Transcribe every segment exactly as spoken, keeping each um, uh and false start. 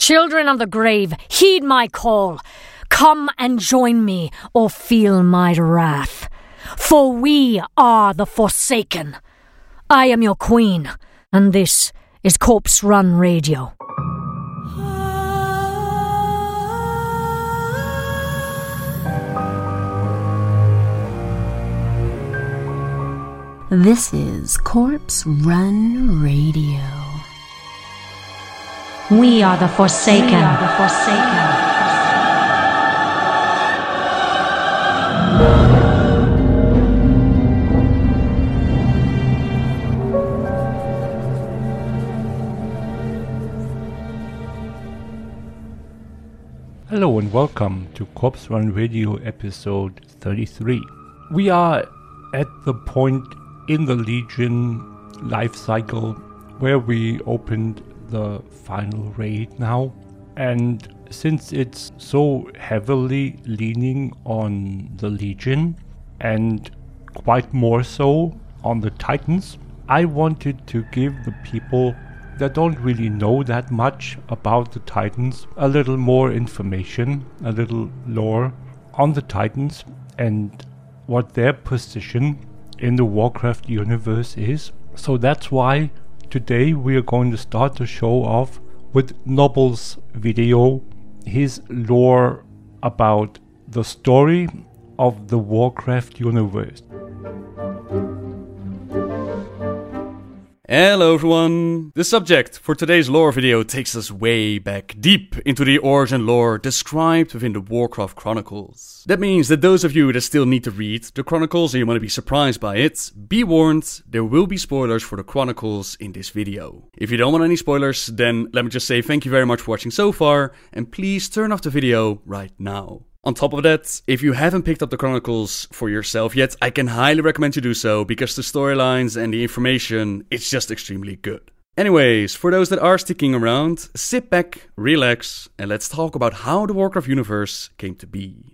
Children of the grave, heed my call. Come and join me, or feel my wrath. For we are the Forsaken. I am your queen, and this is Corpse Run Radio. This is Corpse Run Radio. We are the Forsaken. We are the Forsaken. Hello and welcome to Corpse Run Radio episode thirty-three. We are at the point in the Legion life cycle where we opened the final raid now, and since it's so heavily leaning on the Legion and quite more so on the Titans, I wanted to give the people that don't really know that much about the Titans a little more information, a little lore on the Titans and what their position in the Warcraft universe is. So that's why today we are going to start the show off with Noble's video, his lore about the story of the Warcraft universe. Hello everyone! The subject for today's lore video takes us way back deep into the origin lore described within the Warcraft Chronicles. That means that those of you that still need to read the Chronicles and you want to be surprised by it, be warned, there will be spoilers for the Chronicles in this video. If you don't want any spoilers, then let me just say thank you very much for watching so far, and please turn off the video right now. On top of that, if you haven't picked up the Chronicles for yourself yet, I can highly recommend you do so, because the storylines and the information, it's just extremely good. Anyways, for those that are sticking around, sit back, relax, and let's talk about how the Warcraft universe came to be.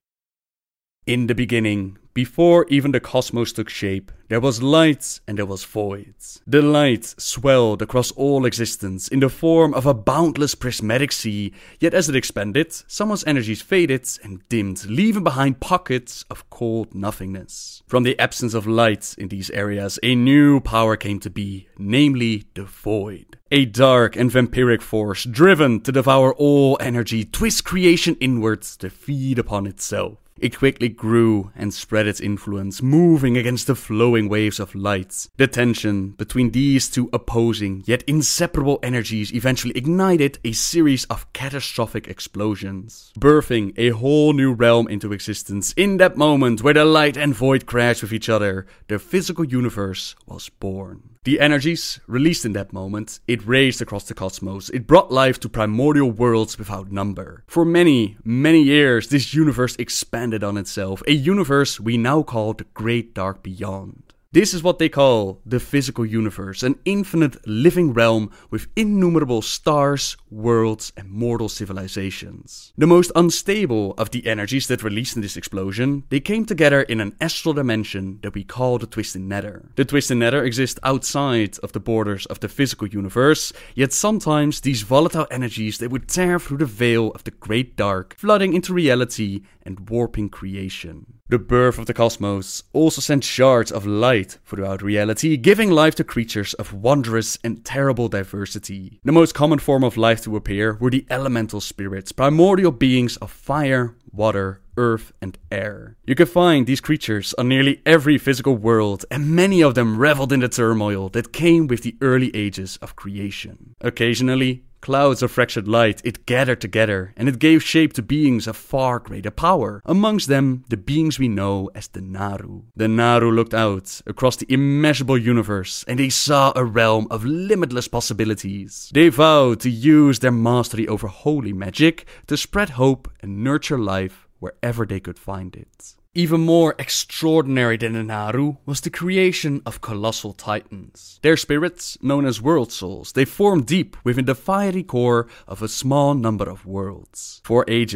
In the beginning, before even the cosmos took shape, there was light and there was void. The light swelled across all existence in the form of a boundless prismatic sea, yet as it expanded, someone's energies faded and dimmed, leaving behind pockets of cold nothingness. From the absence of light in these areas, a new power came to be, namely the void. A dark and vampiric force driven to devour all energy, twist creation inwards to feed upon itself. It quickly grew and spread its influence, moving against the flowing waves of light. The tension between these two opposing yet inseparable energies eventually ignited a series of catastrophic explosions, birthing a whole new realm into existence. In that moment where the light and void crashed with each other, the physical universe was born. The energies released in that moment, it raced across the cosmos. It brought life to primordial worlds without number. For many, many years, this universe expanded on itself, a universe we now call the Great Dark Beyond. This is what they call the physical universe, an infinite living realm with innumerable stars, worlds, and mortal civilizations. The most unstable of the energies that released in this explosion, they came together in an astral dimension that we call the Twisted Nether. The Twisted Nether exists outside of the borders of the physical universe, yet sometimes these volatile energies, they would tear through the veil of the Great Dark, flooding into reality and warping creation. The birth of the cosmos also sent shards of light throughout reality, giving life to creatures of wondrous and terrible diversity. The most common form of life to appear were the elemental spirits, primordial beings of fire, water, earth, and air. You can find these creatures on nearly every physical world, and many of them reveled in the turmoil that came with the early ages of creation. Occasionally, clouds of fractured light, it gathered together, and it gave shape to beings of far greater power. Amongst them, the beings we know as the Naaru. The Naaru looked out across the immeasurable universe, and they saw a realm of limitless possibilities. They vowed to use their mastery over holy magic to spread hope and nurture life wherever they could find it. Even more extraordinary than the Naaru was the creation of colossal titans. Their spirits, known as world souls, they formed deep within the fiery core of a small number of worlds. For ages,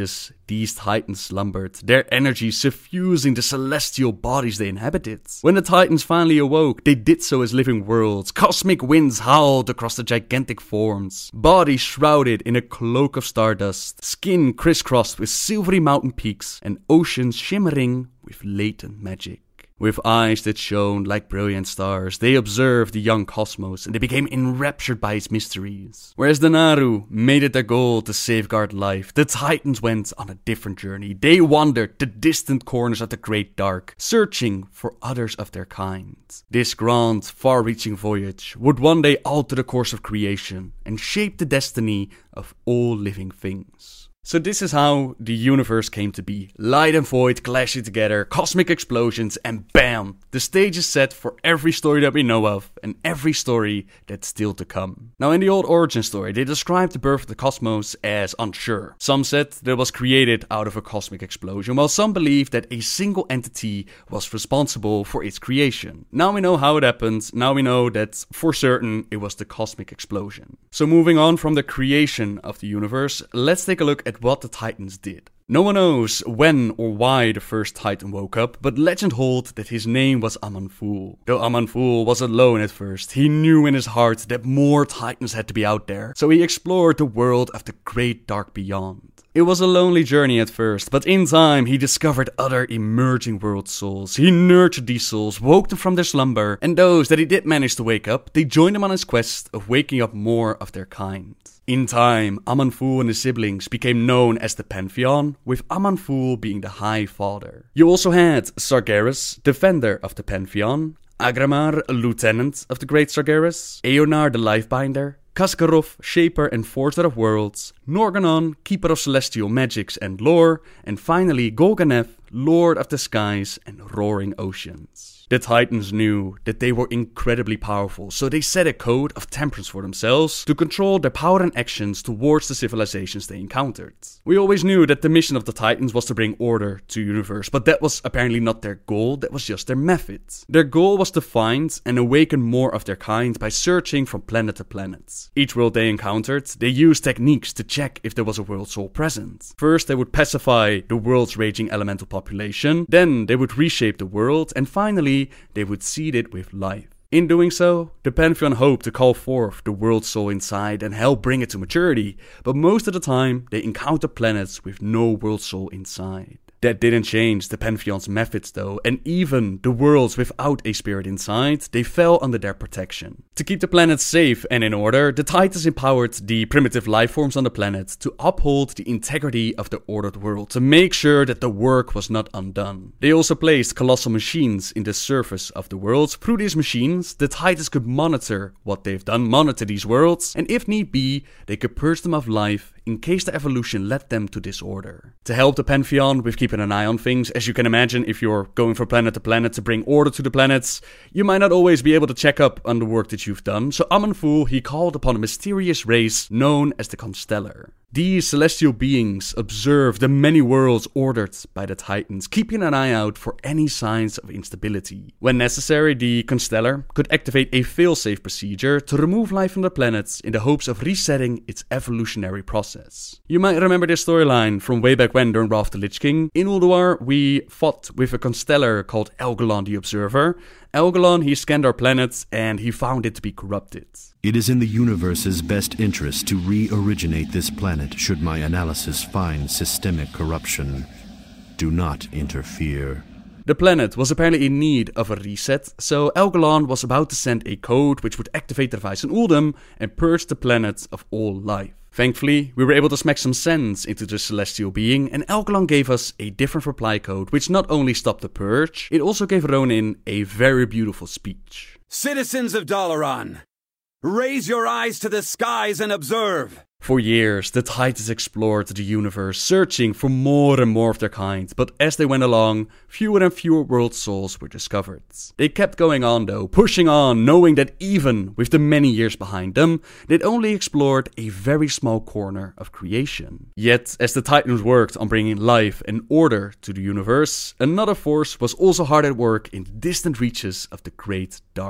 these titans slumbered, their energy suffusing the celestial bodies they inhabited. When the titans finally awoke, they did so as living worlds. Cosmic winds howled across the gigantic forms, bodies shrouded in a cloak of stardust, skin crisscrossed with silvery mountain peaks, and oceans shimmering with latent magic. With eyes that shone like brilliant stars, they observed the young cosmos and they became enraptured by its mysteries. Whereas the Naru made it their goal to safeguard life, the Titans went on a different journey. They wandered the distant corners of the Great Dark, searching for others of their kind. This grand, far-reaching voyage would one day alter the course of creation and shape the destiny of all living things. So this is how the universe came to be. Light and void clashing together, cosmic explosions, and bam! The stage is set for every story that we know of, and every story that's still to come. Now in the old origin story, they described the birth of the cosmos as unsure. Some said that it was created out of a cosmic explosion, while some believed that a single entity was responsible for its creation. Now we know how it happened, now we know that for certain it was the cosmic explosion. So moving on from the creation of the universe, let's take a look at what the Titans did. No one knows when or why the first Titan woke up, but legend holds that his name was Aman'Thul. Though Aman'Thul was alone at first, he knew in his heart that more Titans had to be out there, so he explored the world of the Great Dark Beyond. It was a lonely journey at first, but in time he discovered other emerging world souls. He nurtured these souls, woke them from their slumber, and those that he did manage to wake up, they joined him on his quest of waking up more of their kind. In time, Aman'Thul and his siblings became known as the Pantheon, with Aman'Thul being the High Father. You also had Sargeras, defender of the Pantheon, Agramar, lieutenant of the Great Sargeras, Eonar the Lifebinder, Kaskarov, shaper and forger of worlds, Norgannon, keeper of celestial magics and lore, and finally Golganeth, lord of the skies and roaring oceans. The Titans knew that they were incredibly powerful, so they set a code of temperance for themselves to control their power and actions towards the civilizations they encountered. We always knew that the mission of the Titans was to bring order to the universe, but that was apparently not their goal, that was just their method. Their goal was to find and awaken more of their kind by searching from planet to planet. Each world they encountered, they used techniques to check if there was a world soul present. First, they would pacify the world's raging elemental population, then they would reshape the world, and finally, they would seed it with life. In doing so, the Pantheon hoped to call forth the world soul inside and help bring it to maturity, but most of the time, they encountered planets with no world soul inside. That didn't change the Pantheon's methods though, and even the worlds without a spirit inside, they fell under their protection. To keep the planet safe and in order, the Titans empowered the primitive lifeforms on the planet to uphold the integrity of the ordered world, to make sure that the work was not undone. They also placed colossal machines in the surface of the world. Through these machines, the Titans could monitor what they've done, monitor these worlds, and if need be, they could purge them of life in case the evolution led them to disorder. To help the Pantheon with keeping an eye on things, as you can imagine, if you're going from planet to planet to bring order to the planets, you might not always be able to check up on the work that you've done, so Aman'Thul, he called upon a mysterious race known as the Constellar. These celestial beings observe the many worlds ordered by the Titans, keeping an eye out for any signs of instability. When necessary, the Constellar could activate a failsafe procedure to remove life from the planets in the hopes of resetting its evolutionary process. You might remember this storyline from way back when during Wrath of the Lich King. In Ulduar, we fought with a Constellar called Elgalon the Observer. Elgalon, he scanned our planet and he found it to be corrupted. It is in the universe's best interest to re-originate this planet should my analysis find systemic corruption. Do not interfere. The planet was apparently in need of a reset, so Elgalon was about to send a code which would activate the device in Uldum and purge the planet of all life. Thankfully, we were able to smack some sense into the celestial being, and Elgalon gave us a different reply code, which not only stopped the purge, it also gave Ronin a very beautiful speech. Citizens of Dalaran, raise your eyes to the skies and observe. For years, the Titans explored the universe, searching for more and more of their kind, but as they went along, fewer and fewer world souls were discovered. They kept going on though, pushing on, knowing that even with the many years behind them, they'd only explored a very small corner of creation. Yet, as the Titans worked on bringing life and order to the universe, another force was also hard at work in the distant reaches of the Great Dark.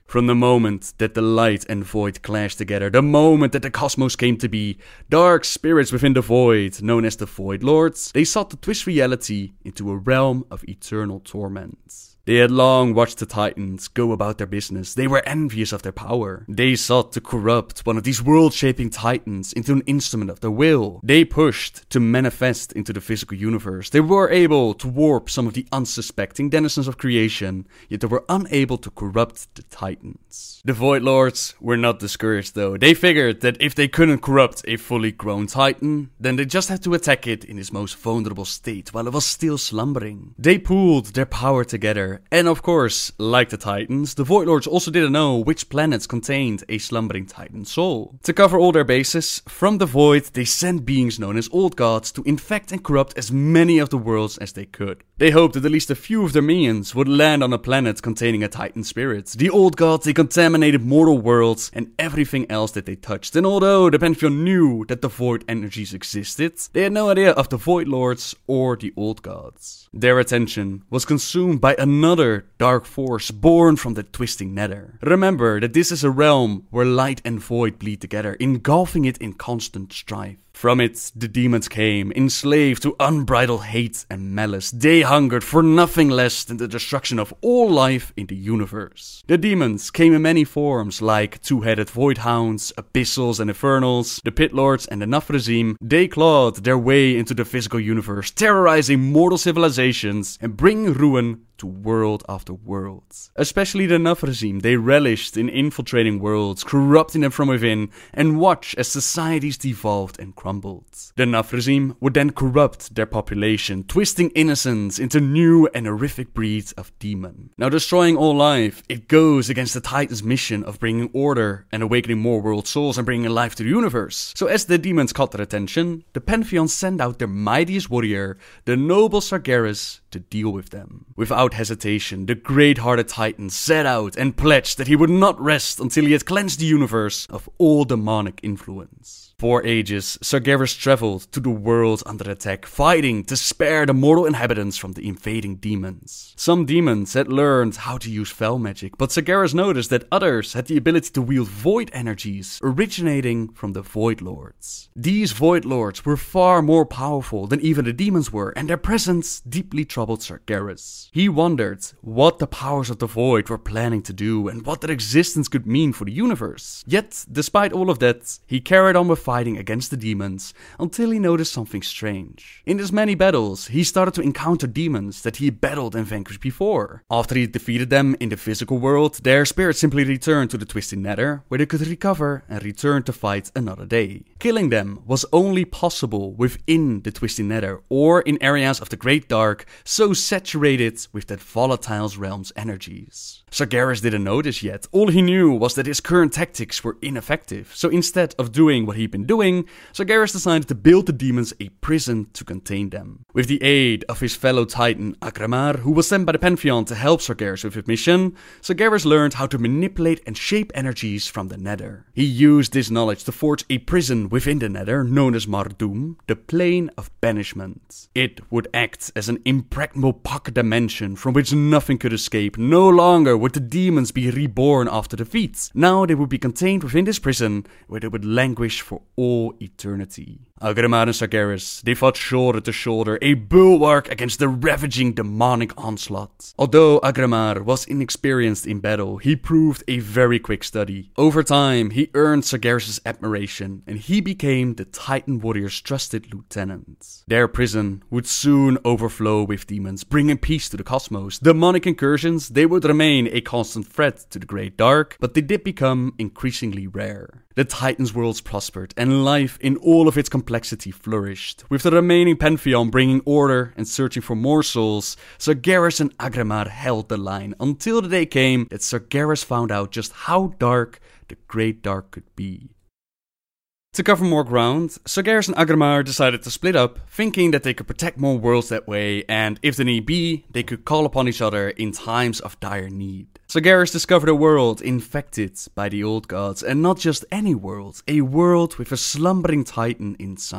From the moment that the light and void clashed together, the moment that the cosmos came to be, dark spirits within the void, known as the Void Lords, they sought to twist reality into a realm of eternal torment. They had long watched the Titans go about their business. They were envious of their power. They sought to corrupt one of these world-shaping Titans into an instrument of their will. They pushed to manifest into the physical universe. They were able to warp some of the unsuspecting denizens of creation, yet they were unable to corrupt the Titans. The Void Lords were not discouraged though. They figured that if they couldn't corrupt a fully grown Titan, then they just had to attack it in its most vulnerable state while it was still slumbering. They pooled their power together. And of course, like the Titans, the Void Lords also didn't know which planets contained a slumbering Titan soul. To cover all their bases, from the Void, they sent beings known as Old Gods to infect and corrupt as many of the worlds as they could. They hoped that at least a few of their minions would land on a planet containing a Titan spirit. The Old Gods, they contaminated mortal worlds and everything else that they touched. And although the Pantheon knew that the Void energies existed, they had no idea of the Void Lords or the Old Gods. Their attention was consumed by another Another dark force born from the twisting nether. Remember that this is a realm where light and void bleed together, engulfing it in constant strife. From it, the demons came, enslaved to unbridled hate and malice. They hungered for nothing less than the destruction of all life in the universe. The demons came in many forms, like two-headed void hounds, abyssals and infernals, the pit lords and the Nafrazim. They clawed their way into the physical universe, terrorizing mortal civilizations and bringing ruin to world after world. Especially the Nafrazim, they relished in infiltrating worlds, corrupting them from within, and watch as societies devolved and crumbled. The Nafrazim would then corrupt their population, twisting innocence into new and horrific breeds of demon. Now, destroying all life, it goes against the Titans' mission of bringing order and awakening more world souls and bringing life to the universe. So as the demons caught their attention, the Pantheon sent out their mightiest warrior, the noble Sargeras, to deal with them. Without hesitation, the great-hearted Titan set out and pledged that he would not rest until he had cleansed the universe of all demonic influence. For ages, Sargeras traveled to the worlds under attack, fighting to spare the mortal inhabitants from the invading demons. Some demons had learned how to use fell magic, but Sargeras noticed that others had the ability to wield void energies originating from the Void Lords. These Void Lords were far more powerful than even the demons were, and their presence deeply troubled Sargeras. He wondered what the powers of the Void were planning to do and what their existence could mean for the universe. Yet, despite all of that, he carried on with fighting against the demons until he noticed something strange. In his many battles, he started to encounter demons that he had battled and vanquished before. After he defeated them in the physical world, their spirits simply returned to the twisted nether, where they could recover and return to fight another day. Killing them was only possible within the twisted nether or in areas of the Great Dark so saturated with that volatile realm's energies. Sargeras didn't know this yet. All he knew was that his current tactics were ineffective, so instead of doing what he'd been doing, Sargeras decided to build the demons a prison to contain them. With the aid of his fellow Titan Agramar, who was sent by the Pantheon to help Sargeras with his mission, Sargeras learned how to manipulate and shape energies from the Nether. He used this knowledge to forge a prison within the Nether, known as Mardum, the Plane of Banishment. It would act as an impregnable pocket dimension from which nothing could escape. No longer would the demons be reborn after defeat. Now they would be contained within this prison, where they would languish for all eternity. Agramar and Sargeras, they fought shoulder to shoulder, a bulwark against the ravaging demonic onslaught. Although Agramar was inexperienced in battle, he proved a very quick study. Over time, he earned Sargeras' admiration, and he became the Titan warrior's trusted lieutenant. Their prison would soon overflow with demons, bringing peace to the cosmos. Demonic incursions, they would remain a constant threat to the Great Dark, but they did become increasingly rare. The Titans' worlds prospered, and life in all of its complexity flourished. With the remaining Pantheon bringing order and searching for more souls, Sargeras and Agramar held the line until the day came that Sargeras found out just how dark the Great Dark could be. To cover more ground, Sargeras and Agramar decided to split up, thinking that they could protect more worlds that way, and if the need be, they could call upon each other in times of dire need. Sargeras discovered a world infected by the Old Gods, and not just any world, a world with a slumbering Titan inside.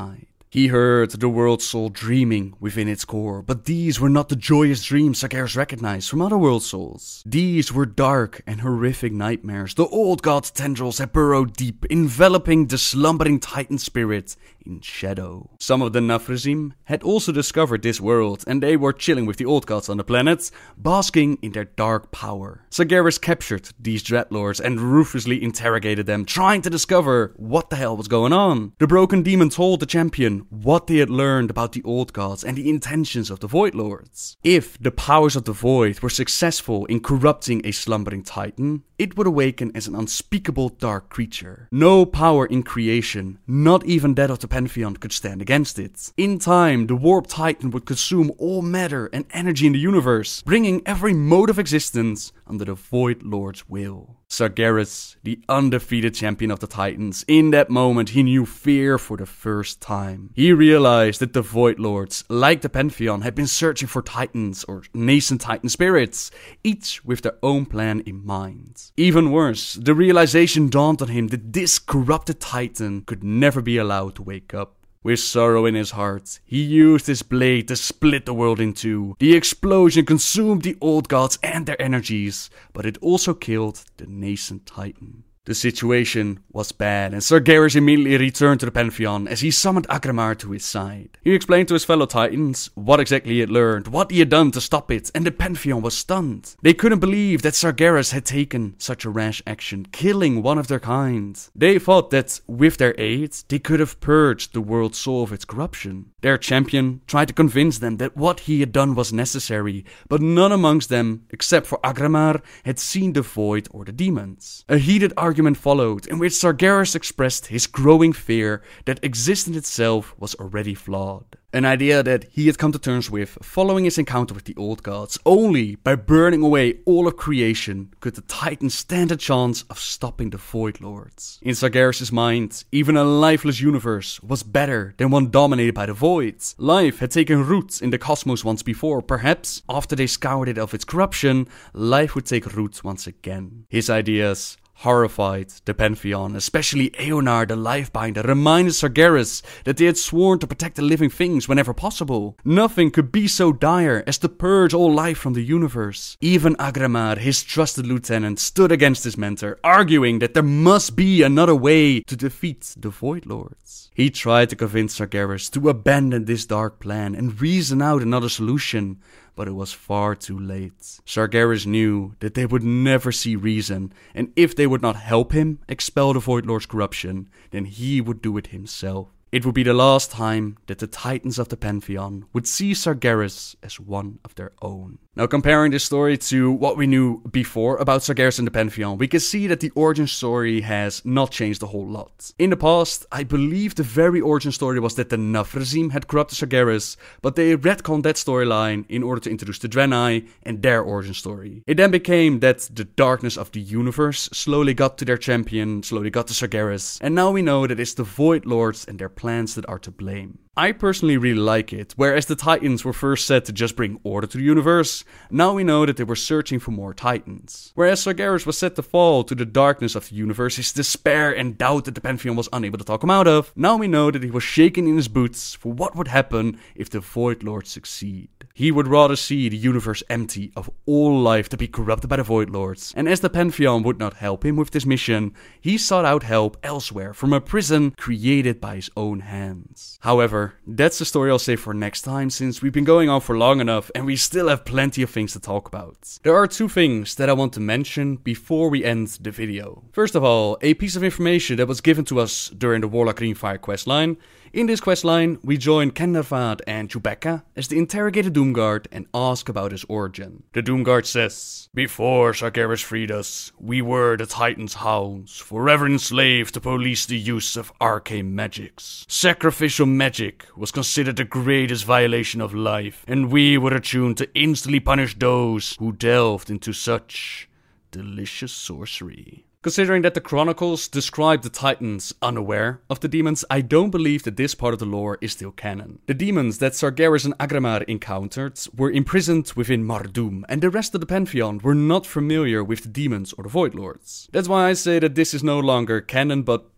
He heard the world soul dreaming within its core, but these were not the joyous dreams Sargeras recognized from other world souls. These were dark and horrific nightmares. The old god's tendrils had burrowed deep, enveloping the slumbering titan spirit in shadow. Some of the Nafrazim had also discovered this world, and they were chilling with the old gods on the planet, basking in their dark power. Sargeras captured these dreadlords and ruthlessly interrogated them, trying to discover what the hell was going on. The broken demon told the champion what they had learned about the old gods and the intentions of the Void Lords. If the powers of the Void were successful in corrupting a slumbering titan, it would awaken as an unspeakable dark creature. No power in creation, not even that of the Pantheon, could stand against it. In time, the warped titan would consume all matter and energy in the universe, bringing every mode of existence under the Void Lord's will. Sargeras, the undefeated champion of the Titans, in that moment he knew fear for the first time. He realized that the Void Lords, like the Pantheon, had been searching for titans or nascent titan spirits, each with their own plan in mind. Even worse, the realization dawned on him that this corrupted titan could never be allowed to wake up. With sorrow in his heart, he used his blade to split the world in two. The explosion consumed the old gods and their energies, but it also killed the nascent titan. The situation was bad, and Sargeras immediately returned to the Pantheon as he summoned Agramar to his side. He explained to his fellow Titans what exactly he had learned, what he had done to stop it, and the Pantheon was stunned. They couldn't believe that Sargeras had taken such a rash action, killing one of their kind. They thought that with their aid, they could have purged the world soul of its corruption. Their champion tried to convince them that what he had done was necessary, but none amongst them, except for Agramar, had seen the Void or the demons. A heated argument Argument followed, in which Sargeras expressed his growing fear that existence itself was already flawed. An idea that he had come to terms with following his encounter with the old gods. Only by burning away all of creation could the Titans stand a chance of stopping the Void Lords. In Sargeras' mind, even a lifeless universe was better than one dominated by the Void. Life had taken root in the cosmos once before. Perhaps, after they scoured it of its corruption, life would take root once again. His ideas horrified the Pantheon, especially Eonar the Lifebinder, reminded Sargeras that they had sworn to protect the living things whenever possible. Nothing could be so dire as to purge all life from the universe. Even Agramar, his trusted lieutenant, stood against his mentor, arguing that there must be another way to defeat the Void Lords. He tried to convince Sargeras to abandon this dark plan and reason out another solution, but it was far too late. Sargeras knew that they would never see reason, and if they would not help him expel the Void Lord's corruption, then he would do it himself. It would be the last time that the Titans of the Pantheon would see Sargeras as one of their own. Now, comparing this story to what we knew before about Sargeras and the Pantheon, we can see that the origin story has not changed a whole lot. In the past, I believe the very origin story was that the Nafrazim had corrupted Sargeras, but they retconned that storyline in order to introduce the Draenei and their origin story. It then became that the darkness of the universe slowly got to their champion, slowly got to Sargeras, and now we know that it's the Void Lords and their plans that are to blame. I personally really like it. Whereas the Titans were first said to just bring order to the universe, now we know that they were searching for more Titans. Whereas Sargeras was set to fall to the darkness of the universe, his despair and doubt that the Pantheon was unable to talk him out of, now we know that he was shaking in his boots for what would happen if the Void Lords succeed. He would rather see the universe empty of all life to be corrupted by the Void Lords, and as the Pantheon would not help him with this mission, he sought out help elsewhere from a prison created by his own hands. However, that's the story I'll save for next time, since we've been going on for long enough and we still have plenty of things to talk about. There are two things that I want to mention before we end the video. First of all, a piece of information that was given to us during the Warlock Greenfire questline. In this questline, we join Kendervad and Chewbacca as the interrogated Doomguard and ask about his origin. The Doomguard says, "Before Sargeras freed us, we were the Titans' hounds, forever enslaved to police the use of arcane magics. Sacrificial magic was considered the greatest violation of life, and we were attuned to instantly punish those who delved into such delicious sorcery." Considering that the Chronicles describe the Titans unaware of the demons, I don't believe that this part of the lore is still canon. The demons that Sargeras and Agramar encountered were imprisoned within Mardum, and the rest of the Pantheon were not familiar with the demons or the Void Lords. That's why I say that this is no longer canon, but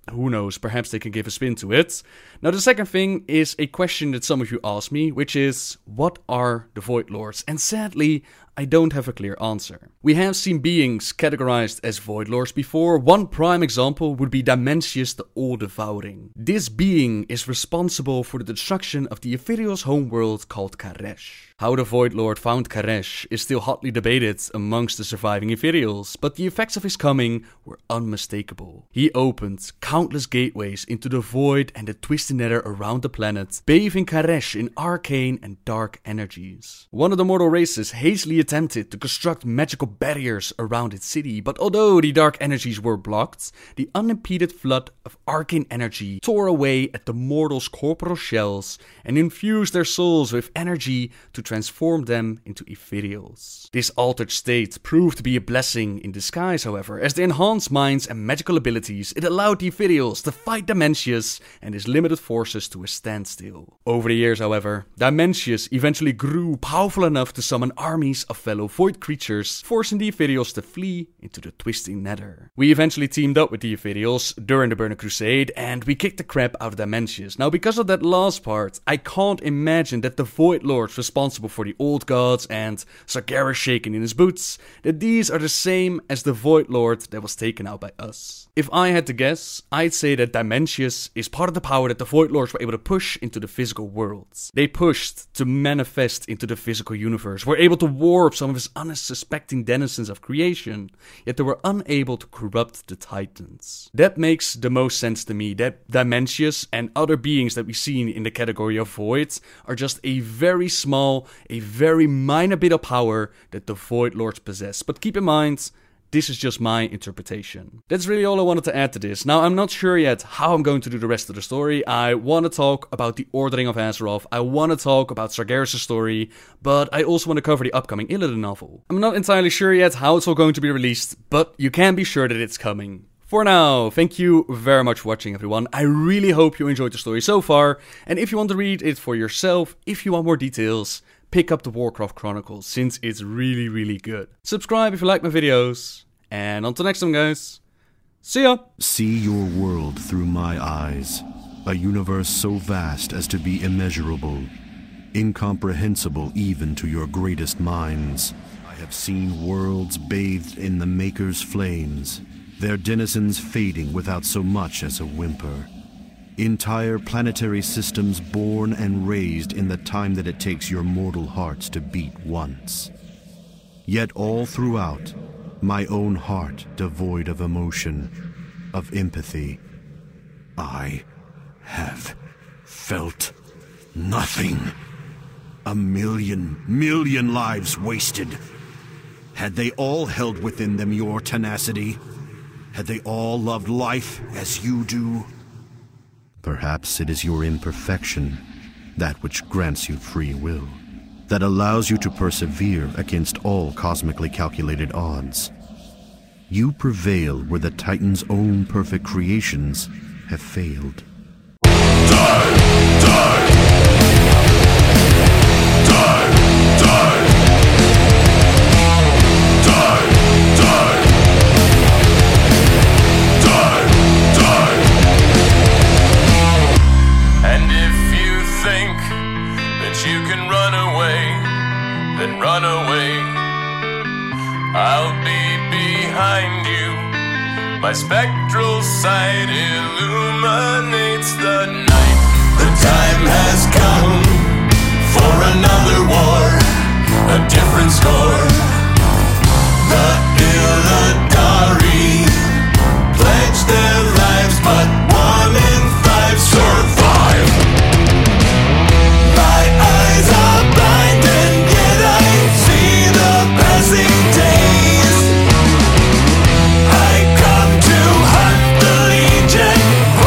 Who knows, perhaps they can give a spin to it. Now the second thing is a question that some of you asked me, which is, what are the Void Lords? And sadly, I don't have a clear answer. We have seen beings categorized as Void Lords before. One prime example would be Dimensius the All-Devouring. This being is responsible for the destruction of the Ethereal's homeworld called Karesh. How the Void Lord found Karesh is still hotly debated amongst the surviving Ethereals, but the effects of his coming were unmistakable. He opened countless gateways into the void and the twisted nether around the planet, bathing Karesh in arcane and dark energies. One of the mortal races hastily attempted to construct magical barriers around its city, but although the dark energies were blocked, the unimpeded flood of arcane energy tore away at the mortals' corporal shells and infused their souls with energy to transform them into Ethereals. This altered state proved to be a blessing in disguise, however, as they enhanced minds and magical abilities. It allowed the Ethereals to fight Dimensius and his limited forces to a standstill. Over the years, however, Dimensius eventually grew powerful enough to summon armies of fellow void creatures, forcing the Ethereals to flee into the twisting nether. We eventually teamed up with the Ethereals during the Burning Crusade, and we kicked the crap out of Dimensius. Now, because of that last part, I can't imagine that the Void Lords responsible for the old gods and Sargeras shaking in his boots, that these are the same as the Void Lord that was taken out by us. If I had to guess, I'd say that Dimensius is part of the power that the Void Lords were able to push into the physical worlds. They pushed to manifest into the physical universe, were able to warp some of his unsuspecting denizens of creation, yet they were unable to corrupt the Titans. That makes the most sense to me, that Dimensius and other beings that we've seen in the category of Void are just a very small, a very minor bit of power that the Void Lords possess. But keep in mind, this is just my interpretation. That's really all I wanted to add to this. Now, I'm not sure yet how I'm going to do the rest of the story. I want to talk about the Ordering of Azeroth. I want to talk about Sargeras' story, but I also want to cover the upcoming Illidan novel. I'm not entirely sure yet how it's all going to be released, but you can be sure that it's coming. For now, thank you very much for watching, everyone. I really hope you enjoyed the story so far, and if you want to read it for yourself, if you want more details, pick up the Warcraft Chronicles, since it's really, really good. Subscribe if you like my videos, and until next time, guys, see ya! See your world through my eyes, a universe so vast as to be immeasurable, incomprehensible even to your greatest minds. I have seen worlds bathed in the Maker's flames, their denizens fading without so much as a whimper. Entire planetary systems born and raised in the time that it takes your mortal hearts to beat once. Yet all throughout, my own heart devoid of emotion, of empathy. I have felt nothing. A million, million lives wasted. Had they all held within them your tenacity? Had they all loved life as you do? Perhaps it is your imperfection, that which grants you free will, that allows you to persevere against all cosmically calculated odds. You prevail where the Titan's own perfect creations have failed. Die! Die! Die! Die! Die! Die! Die! Die! And if you think that you can run away, then run away. I'll be behind you. My spectral sight illuminates the night. The time has come for another war, a different score. The Illidari pledge their lives, but one in five survive. My eyes are blind and yet I see the passing days. I come to hunt the Legion.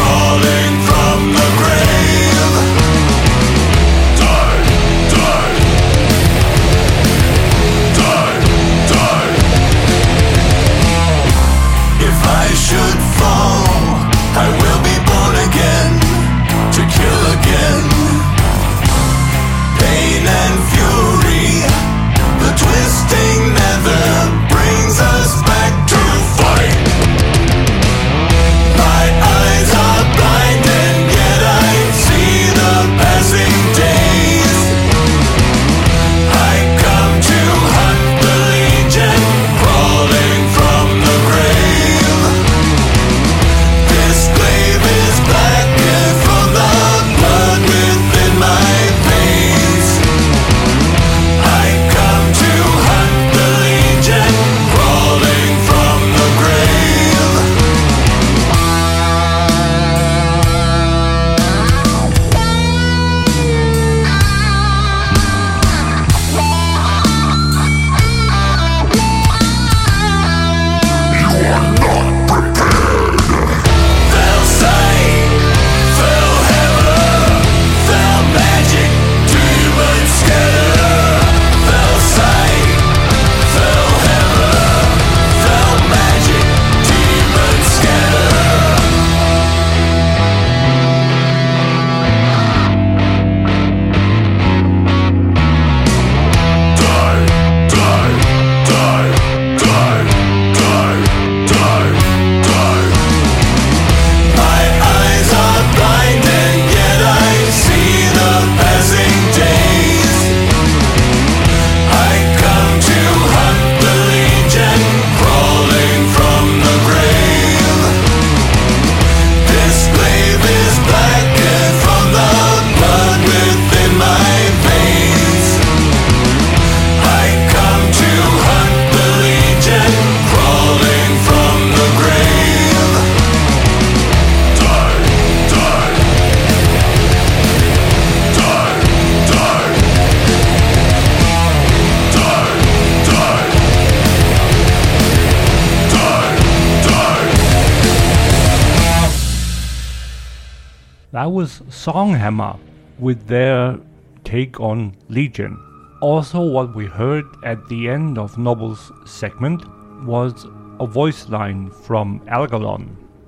that was Songhammer with their take on Legion. Also, what we heard at the end of Noble's segment was a voice line from Algalon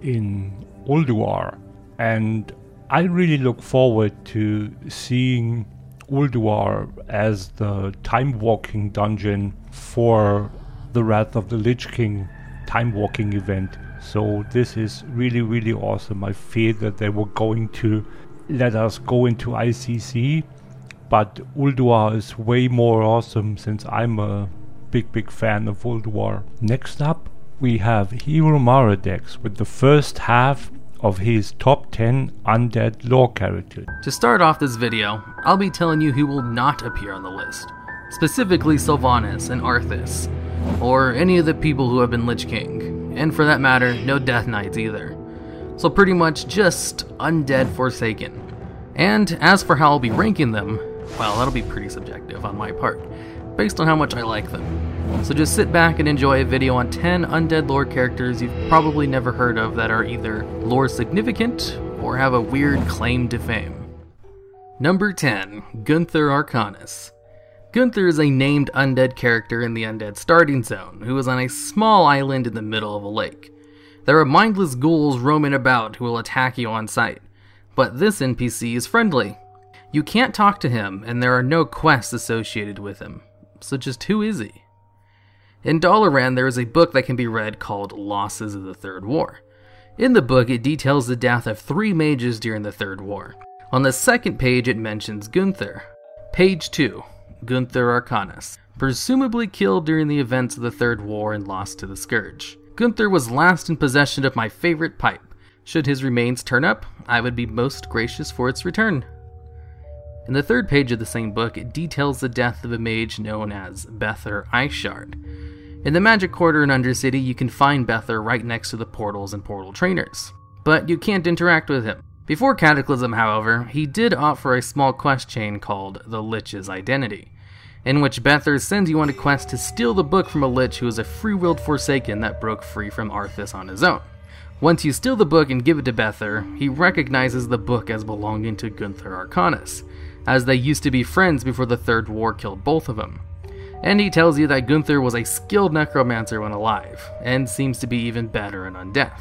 in Ulduar, and I really look forward to seeing Ulduar as the time-walking dungeon for the Wrath of the Lich King time-walking event. So this is really, really awesome. I feared that they were going to let us go into I C C, but Ulduar is way more awesome since I'm a big, big fan of Ulduar. Next up, we have Hero Maradex with the first half of his top ten undead lore characters. To start off this video, I'll be telling you who will not appear on the list, specifically Sylvanas and Arthas, or any of the people who have been Lich King, and for that matter, no Death Knights either. So pretty much just undead Forsaken. And as for how I'll be ranking them, well, that'll be pretty subjective on my part, based on how much I like them. So just sit back and enjoy a video on ten undead lore characters you've probably never heard of that are either lore significant or have a weird claim to fame. Number ten. Gunthar Arcanus. Gunthar is a named undead character in the Undead Starting Zone, who is on a small island in the middle of a lake. There are mindless ghouls roaming about who will attack you on sight, but this N P C is friendly. You can't talk to him, and there are no quests associated with him. So just who is he? In Dalaran, there is a book that can be read called Losses of the Third War. In the book, it details the death of three mages during the Third War. On the second page, it mentions Gunthar. Page two. Gunthar Arcanus, presumably killed during the events of the Third War and lost to the Scourge. Gunthar was last in possession of my favorite pipe. Should his remains turn up, I would be most gracious for its return. In the third page of the same book, it details the death of a mage known as Bethar Iceshard. In the Magic Quarter in Undercity, you can find Bethar right next to the portals and portal trainers, but you can't interact with him. Before Cataclysm, however, he did offer a small quest chain called The Lich's Identity, in which Bethar sends you on a quest to steal the book from a Lich who is a free-willed Forsaken that broke free from Arthas on his own. Once you steal the book and give it to Bethar, he recognizes the book as belonging to Gunthar Arcanus, as they used to be friends before the Third War killed both of them. And he tells you that Gunthar was a skilled necromancer when alive, and seems to be even better in undeath.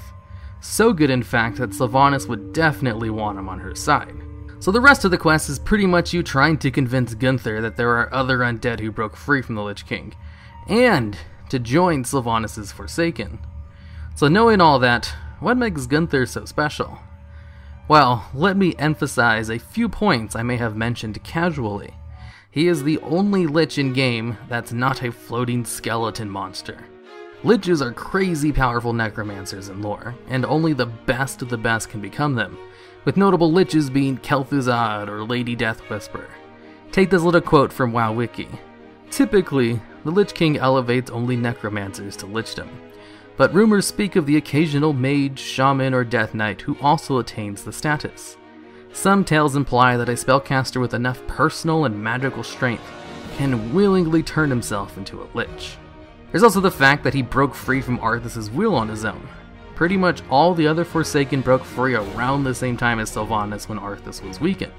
So good in fact that Sylvanas would definitely want him on her side. So the rest of the quest is pretty much you trying to convince Gunthar that there are other undead who broke free from the Lich King, and to join Sylvanas' Forsaken. So knowing all that, what makes Gunthar so special? Well, let me emphasize a few points I may have mentioned casually. He is the only Lich in-game that's not a floating skeleton monster. Liches are crazy powerful necromancers in lore, and only the best of the best can become them, with notable Liches being Kel'Thuzad or Lady Deathwhisper. Take this little quote from WoW Wiki. Typically, the Lich King elevates only necromancers to lichdom, but rumors speak of the occasional mage, shaman, or death knight who also attains the status. Some tales imply that a spellcaster with enough personal and magical strength can willingly turn himself into a lich. There's also the fact that he broke free from Arthas' will on his own. Pretty much all the other Forsaken broke free around the same time as Sylvanas when Arthas was weakened.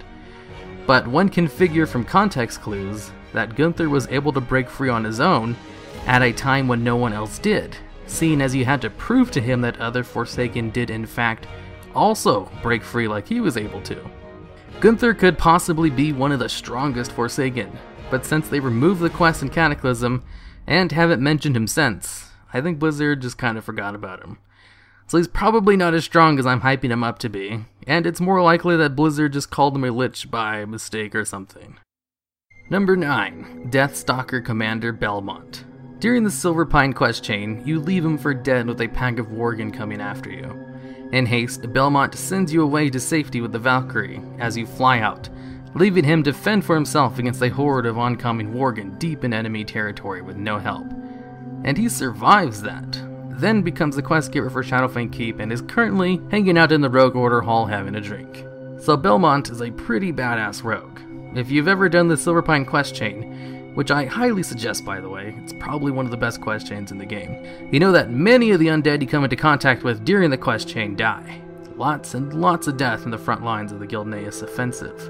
But one can figure from context clues that Gunthar was able to break free on his own at a time when no one else did, seeing as you had to prove to him that other Forsaken did in fact also break free like he was able to. Gunthar could possibly be one of the strongest Forsaken, but since they removed the quest in Cataclysm and haven't mentioned him since, I think Blizzard just kind of forgot about him. So he's probably not as strong as I'm hyping him up to be, and it's more likely that Blizzard just called him a Lich by mistake or something. Number nine. Deathstalker Commander Belmont. During the Silverpine quest chain, you leave him for dead with a pack of Worgen coming after you. In haste, Belmont sends you away to safety with the Valkyrie as you fly out, leaving him to fend for himself against a horde of oncoming Worgen deep in enemy territory with no help. And he survives that, then becomes the quest giver for Shadowfang Keep and is currently hanging out in the Rogue Order Hall having a drink. So Belmont is a pretty badass rogue. If you've ever done the Silverpine quest chain, which I highly suggest by the way, it's probably one of the best quest chains in the game, you know that many of the undead you come into contact with during the quest chain die, lots and lots of death in the front lines of the Gilneas offensive.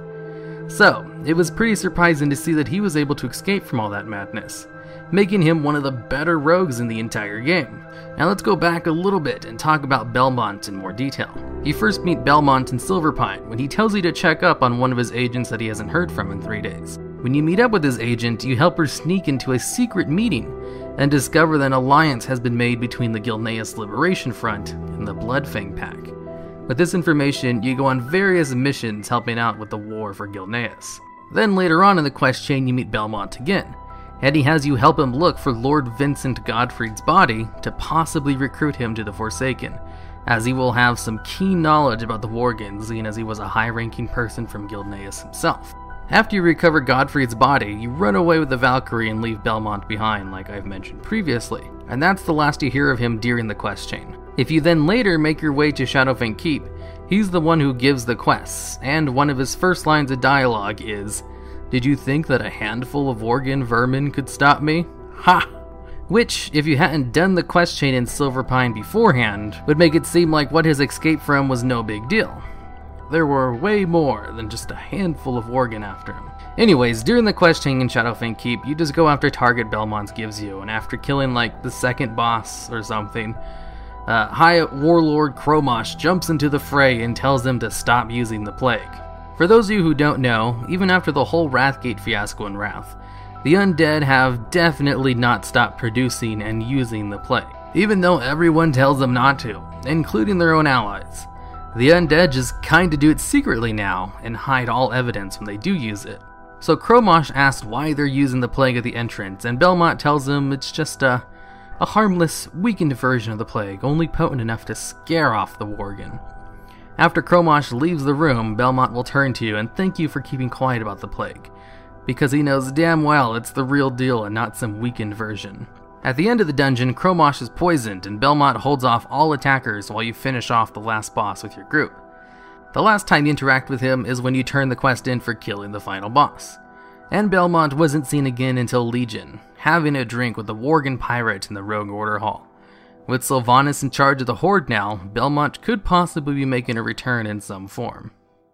So, it was pretty surprising to see that he was able to escape from all that madness, making him one of the better rogues in the entire game. Now let's go back a little bit and talk about Belmont in more detail. You first meet Belmont in Silverpine when he tells you to check up on one of his agents that he hasn't heard from in three days. When you meet up with his agent, you help her sneak into a secret meeting and discover that an alliance has been made between the Gilneas Liberation Front and the Bloodfang Pack. With this information, you go on various missions helping out with the war for Gilneas. Then later on in the quest chain, you meet Belmont again, and he has you help him look for Lord Vincent Godfrey's body to possibly recruit him to the Forsaken, as he will have some keen knowledge about the Worgen, seeing as he was a high-ranking person from Gilneas himself. After you recover Godfrey's body, you run away with the Valkyrie and leave Belmont behind, like I've mentioned previously, and that's the last you hear of him during the quest chain. If you then later make your way to Shadowfang Keep, he's the one who gives the quests, and one of his first lines of dialogue is, "Did you think that a handful of Worgen vermin could stop me? Ha!" Which, if you hadn't done the quest chain in Silverpine beforehand, would make it seem like what his escape from was no big deal. There were way more than just a handful of Worgen after him. Anyways, during the quest chain in Shadowfang Keep, you just go after target Belmont gives you, and after killing like the second boss or something, uh, High Warlord Kromosh jumps into the fray and tells them to stop using the plague. For those of you who don't know, even after the whole Wrathgate fiasco in Wrath, the undead have definitely not stopped producing and using the plague, even though everyone tells them not to, including their own allies. The undead just kinda do it secretly now, and hide all evidence when they do use it. So Kromosh asks why they're using the plague at the entrance, and Belmont tells him it's just a, a harmless, weakened version of the plague, only potent enough to scare off the Worgen. After Kromosh leaves the room, Belmont will turn to you and thank you for keeping quiet about the plague, because he knows damn well it's the real deal and not some weakened version. At the end of the dungeon, Kromosh is poisoned, and Belmont holds off all attackers while you finish off the last boss with your group. The last time you interact with him is when you turn the quest in for killing the final boss. And Belmont wasn't seen again until Legion, having a drink with the Worgen pirate in the Rogue Order Hall. With Sylvanas in charge of the Horde now, Belmont could possibly be making a return in some form.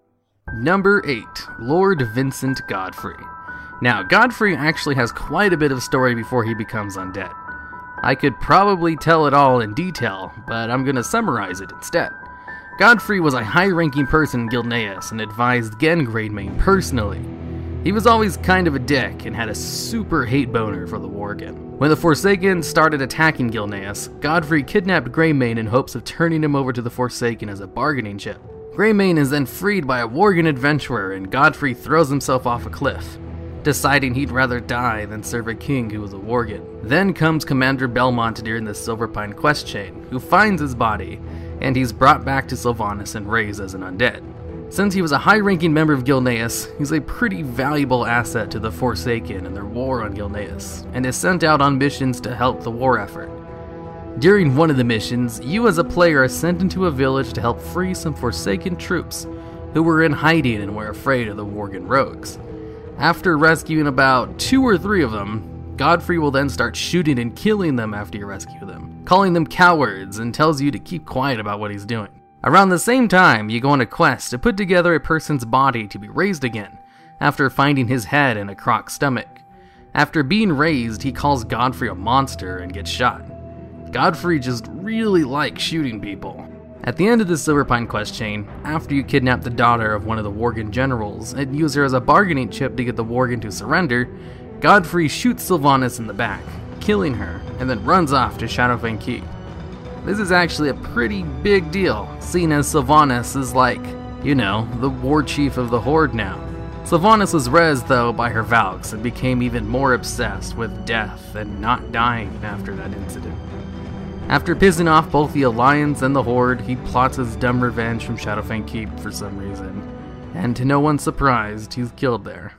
Number eight. Lord Vincent Godfrey. Now, Godfrey actually has quite a bit of story before he becomes undead. I could probably tell it all in detail, but I'm gonna summarize it instead. Godfrey was a high-ranking person in Gilneas and advised Genn Greymane personally. He was always kind of a dick and had a super hate boner for the Worgen. When the Forsaken started attacking Gilneas, Godfrey kidnapped Greymane in hopes of turning him over to the Forsaken as a bargaining chip. Greymane is then freed by a Worgen adventurer, and Godfrey throws himself off a cliff, deciding he'd rather die than serve a king who was a Worgen. Then comes Commander Belmont during the Silverpine quest chain, who finds his body, and he's brought back to Sylvanas and raised as an undead. Since he was a high-ranking member of Gilneas, he's a pretty valuable asset to the Forsaken in their war on Gilneas, and is sent out on missions to help the war effort. During one of the missions, you as a player are sent into a village to help free some Forsaken troops who were in hiding and were afraid of the Worgen rogues. After rescuing about two or three of them, Godfrey will then start shooting and killing them after you rescue them, calling them cowards, and tells you to keep quiet about what he's doing. Around the same time, you go on a quest to put together a person's body to be raised again, after finding his head in a croc's stomach. After being raised, he calls Godfrey a monster and gets shot. Godfrey just really likes shooting people. At the end of the Silverpine quest chain, after you kidnap the daughter of one of the Worgen generals and use her as a bargaining chip to get the Worgen to surrender, Godfrey shoots Sylvanas in the back, killing her, and then runs off to Shadowfang Keep. This is actually a pretty big deal, seeing as Sylvanas is like, you know, the war chief of the Horde now. Sylvanas was rezzed though by her Valks and became even more obsessed with death and not dying after that incident. After pissing off both the Alliance and the Horde, he plots his dumb revenge from Shadowfang Keep for some reason, and to no one's surprise, he's killed there.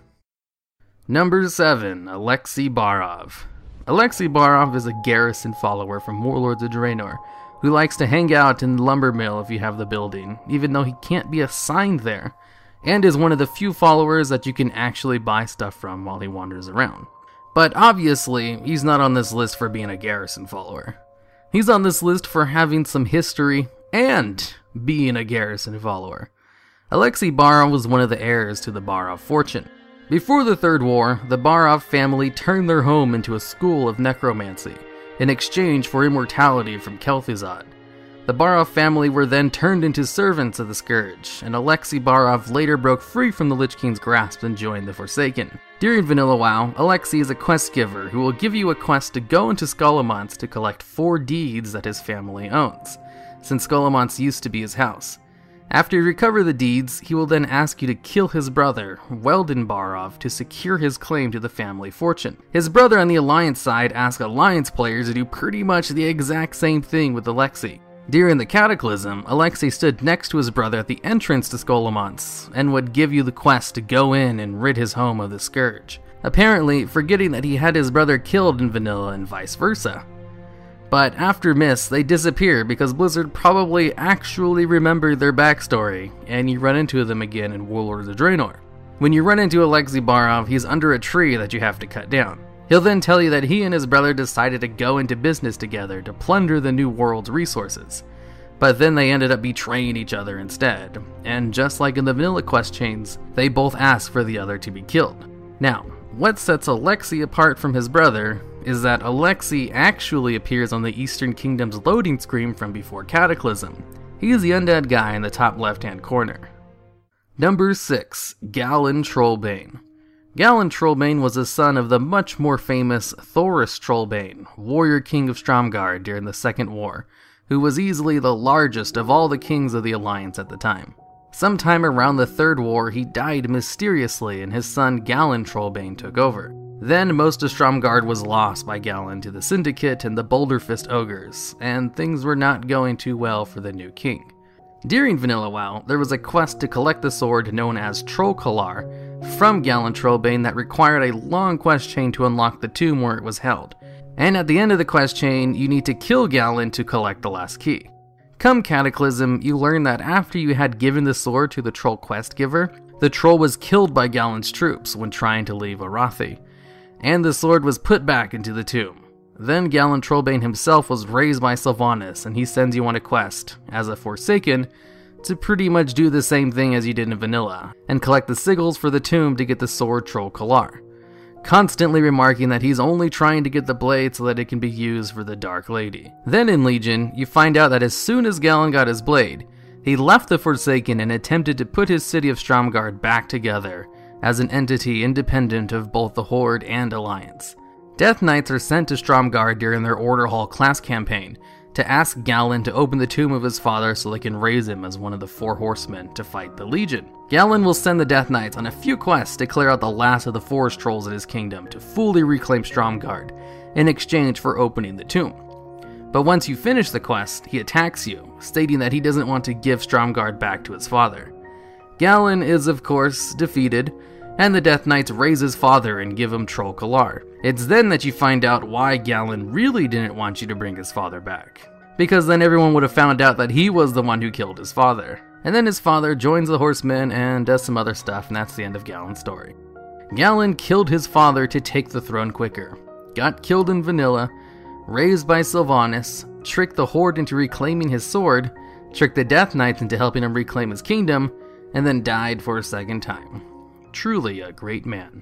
Number seven. Alexei Barov. Alexei Barov is a garrison follower from Warlords of Draenor, who likes to hang out in the lumber mill if you have the building, even though he can't be assigned there, and is one of the few followers that you can actually buy stuff from while he wanders around. But obviously, he's not on this list for being a garrison follower. He's on this list for having some history and being a Garrison follower. Alexei Barov was one of the heirs to the Barov fortune. Before the Third War, the Barov family turned their home into a school of necromancy in exchange for immortality from Kel'Thuzad. The Barov family were then turned into servants of the Scourge, and Alexei Barov later broke free from the Lich King's grasp and joined the Forsaken. During Vanilla WoW, Alexei is a quest giver who will give you a quest to go into Scholomance to collect four deeds that his family owns, since Scholomance used to be his house. After you recover the deeds, he will then ask you to kill his brother, Weldon Barov, to secure his claim to the family fortune. His brother on the Alliance side asks Alliance players to do pretty much the exact same thing with Alexei. During the Cataclysm, Alexei stood next to his brother at the entrance to Scholomance, and would give you the quest to go in and rid his home of the Scourge, apparently forgetting that he had his brother killed in Vanilla and vice versa. But after Mist, they disappear because Blizzard probably actually remembered their backstory, and you run into them again in Warlords of Draenor. When you run into Alexei Barov, he's under a tree that you have to cut down. He'll then tell you that he and his brother decided to go into business together to plunder the New World's resources. But then they ended up betraying each other instead, and just like in the Vanilla quest chains, they both ask for the other to be killed. Now, what sets Alexei apart from his brother is that Alexei actually appears on the Eastern Kingdom's loading screen from before Cataclysm. He's the undead guy in the top left-hand corner. Number six. Galen Trollbane. Galen Trollbane was the son of the much more famous Thoris Trollbane, warrior king of Stromgarde during the Second War, who was easily the largest of all the kings of the Alliance at the time. Sometime around the Third War, he died mysteriously and his son Galen Trollbane took over. Then most of Stromgarde was lost by Galen to the Syndicate and the Boulderfist Ogres, and things were not going too well for the new king. During Vanilla WoW, there was a quest to collect the sword known as Trollkalar from Galen Trollbane that required a long quest chain to unlock the tomb where it was held. And at the end of the quest chain, you need to kill Galen to collect the last key. Come Cataclysm, you learn that after you had given the sword to the troll quest giver, the troll was killed by Galen's troops when trying to leave Arathi, and the sword was put back into the tomb. Then Galen Trollbane himself was raised by Sylvanas, and he sends you on a quest, as a Forsaken, to pretty much do the same thing as you did in Vanilla, and collect the sigils for the tomb to get the sword Trollkalar, constantly remarking that he's only trying to get the blade so that it can be used for the Dark Lady. Then in Legion, you find out that as soon as Galen got his blade, he left the Forsaken and attempted to put his city of Stromgarde back together as an entity independent of both the Horde and Alliance. Death Knights are sent to Stromgarde during their Order Hall class campaign to ask Galen to open the tomb of his father so they can raise him as one of the four horsemen to fight the Legion. Galen will send the Death Knights on a few quests to clear out the last of the forest trolls in his kingdom to fully reclaim Stromgarde in exchange for opening the tomb. But once you finish the quest, he attacks you, stating that he doesn't want to give Stromgarde back to his father. Galen is of course defeated, and the Death Knights raise his father and give him Trollkalar. It's then that you find out why Galen really didn't want you to bring his father back, because then everyone would have found out that he was the one who killed his father. And then his father joins the Horsemen and does some other stuff, and that's the end of Galen's story. Galen killed his father to take the throne quicker, got killed in Vanilla, raised by Sylvanas, tricked the Horde into reclaiming his sword, tricked the Death Knights into helping him reclaim his kingdom, and then died for a second time. Truly a great man.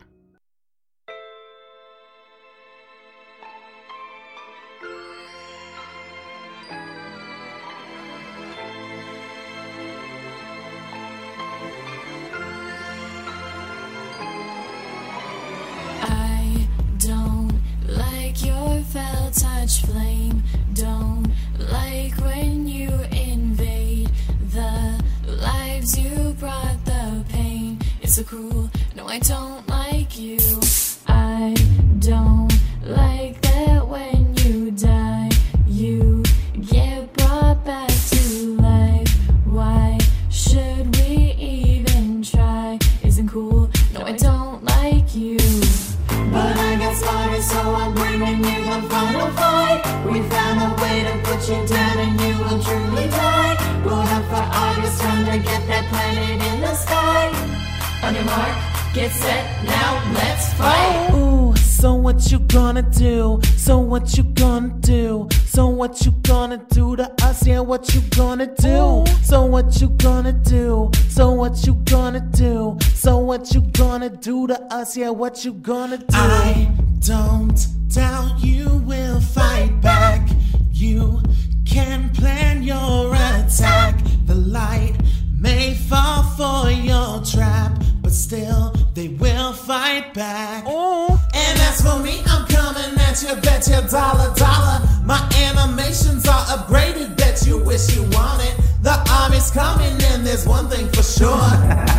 I don't like your fell touch flame. Don't like when you invade the lives you brought the pain. It's so cruel, no I don't like you. I don't like that when you die, you get brought back to life. Why should we even try? Isn't cool, no I don't like you. But I got started, so I'm bringing you the final fight. We found a way to put you down and you will truly die. We'll have for August, time to get that planet in the sky. On your mark, get set, now let's fight. Ooh, so what you gonna do? So what you gonna do? So So what you gonna do to us? Yeah, what you gonna do? So what you gonna do? So what you gonna do? So what you gonna do to us? Yeah, what you gonna do? I don't doubt you will fight back. You can plan your attack. The light may fall for your trap, but still they will fight back. Ooh. And as for me, I'm coming at you, bet you dollar dollar. My animations are upgraded, bet you wish you wanted. The army's coming and there's one thing for sure.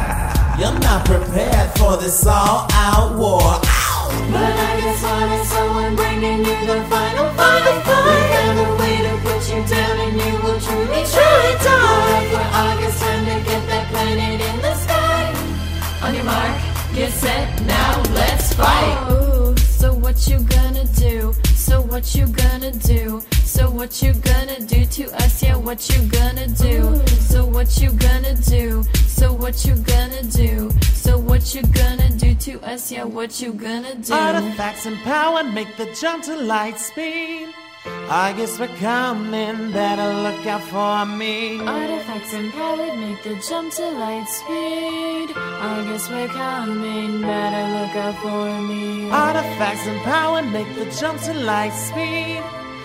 You're not prepared for this all-out war. Ow! But I guess what is so I'm bringing you the final fight. We found a way to put you down and you will truly try to die. For August, time to get that planet in the sky. On your mark, get set, now let's fight. Oh, so what you gonna do? So what you gonna do? So what you gonna do to us? Yeah, what you gonna do? So what you gonna do? So what you gonna do? So what you gonna do to us? Yeah, what you gonna do? Artifacts and power make the jump to light speed. I guess we're coming, better look out for me. Artifacts empowered make the jump to light speed. I guess we're coming, better look out for me. Artifacts empowered make the jump to light speed.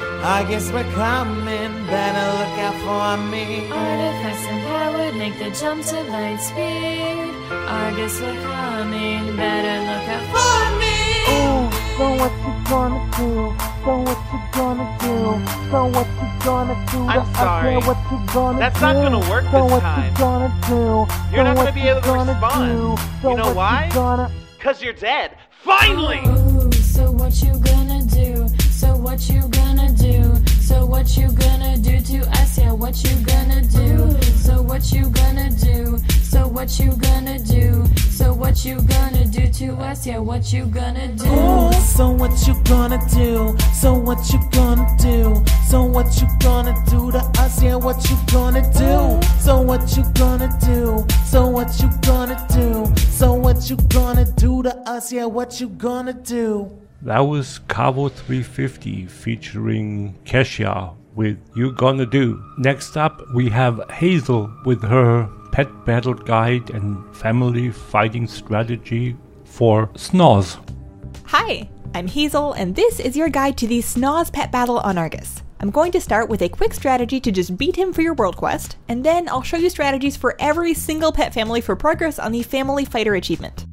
I guess we're coming, better look out for me. Artifacts empowered make the jump to light speed. I guess we're coming, better look out for me. Ooh, so what you gonna do? So what you gonna do? So what you gonna do? I'm sorry. What you gonna That's do? not gonna work so this what time. You gonna do? You're so not what gonna be able to gonna respond. Do? So you know what why? You gonna... Cause you're dead. Finally! Ooh, so what you gonna do? So what you gonna do? So what you gonna do to us? Yeah, what you gonna do? So what you gonna do? So what you gonna do? So what you gonna do to us? Yeah, what you gonna do? Ooh, so what you gonna do? So what you gonna do? So what you gonna do to us? Yeah, what you gonna do? So what you gonna do? So what you gonna do? So what you gonna do to us? Yeah, what you gonna do? That was Cavo three fifty featuring Kesha with You Gonna Do. Next up, we have Hazel with her pet battle guide and family fighting strategy for Snoz. Hi, I'm Hazel, and this is your guide to the Snoz pet battle on Argus. I'm going to start with a quick strategy to just beat him for your world quest, and then I'll show you strategies for every single pet family for progress on the Family Fighter achievement.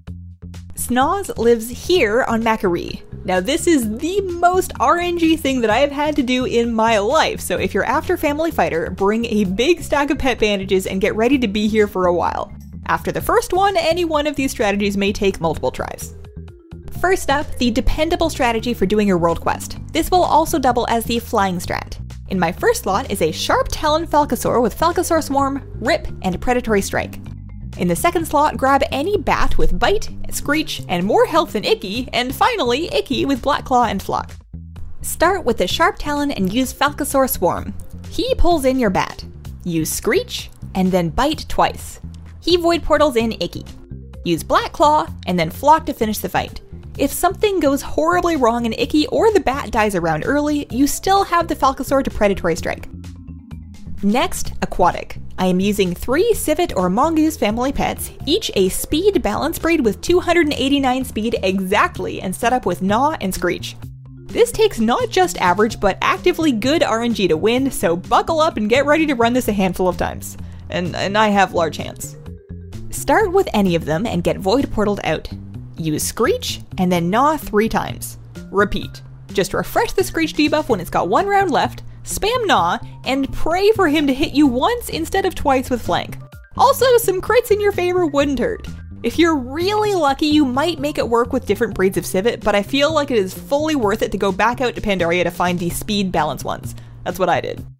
Snoz lives here on Macquarie. Now this is the most R N G thing that I have had to do in my life, so if you're after Family Fighter, bring a big stack of pet bandages and get ready to be here for a while. After the first one, any one of these strategies may take multiple tries. First up, the dependable strategy for doing your world quest. This will also double as the flying strat. In my first slot is a Sharp Talon Falcosaur with Falcosaur Swarm, Rip, and Predatory Strike. In the second slot, grab any bat with Bite, Screech, and more health than Icky, and finally, Icky with Black Claw and Flock. Start with the Sharp Talon and use Falcosaur Swarm. He pulls in your bat. Use Screech, and then Bite twice. He void portals in Icky. Use Black Claw, and then Flock to finish the fight. If something goes horribly wrong and Icky or the bat dies around early, you still have the Falcosaur to Predatory Strike. Next, Aquatic. I am using three Civet or Mongoose family pets, each a speed balance breed with two hundred eighty-nine speed exactly and set up with Gnaw and Screech. This takes not just average but actively good R N G to win, so buckle up and get ready to run this a handful of times. And, and I have large hands. Start with any of them and get void portaled out. Use Screech and then Gnaw three times. Repeat. Just refresh the Screech debuff when it's got one round left, spam Gnaw, and pray for him to hit you once instead of twice with Flank. Also, some crits in your favor wouldn't hurt. If you're really lucky, you might make it work with different breeds of Civet, but I feel like it is fully worth it to go back out to Pandaria to find the speed balance ones. That's what I did.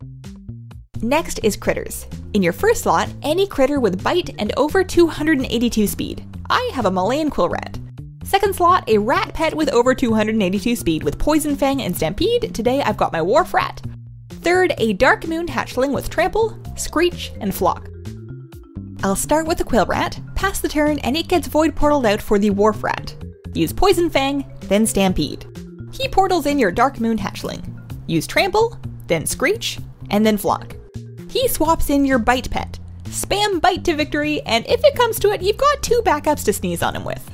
Next is critters. In your first slot, any critter with Bite and over two hundred eighty-two speed. I have a Malayan Quill Rat. Second slot, a rat pet with over two hundred eighty-two speed with Poison Fang and Stampede. Today I've got my Wharf Rat. Third, a Dark Moon Hatchling with Trample, Screech, and Flock. I'll start with the Quill Rat, pass the turn, and it gets void portaled out for the Wharf Rat. Use Poison Fang, then Stampede. He portals in your Dark Moon Hatchling. Use Trample, then Screech, and then Flock. He swaps in your Bite pet. Spam Bite to victory, and if it comes to it, you've got two backups to sneeze on him with.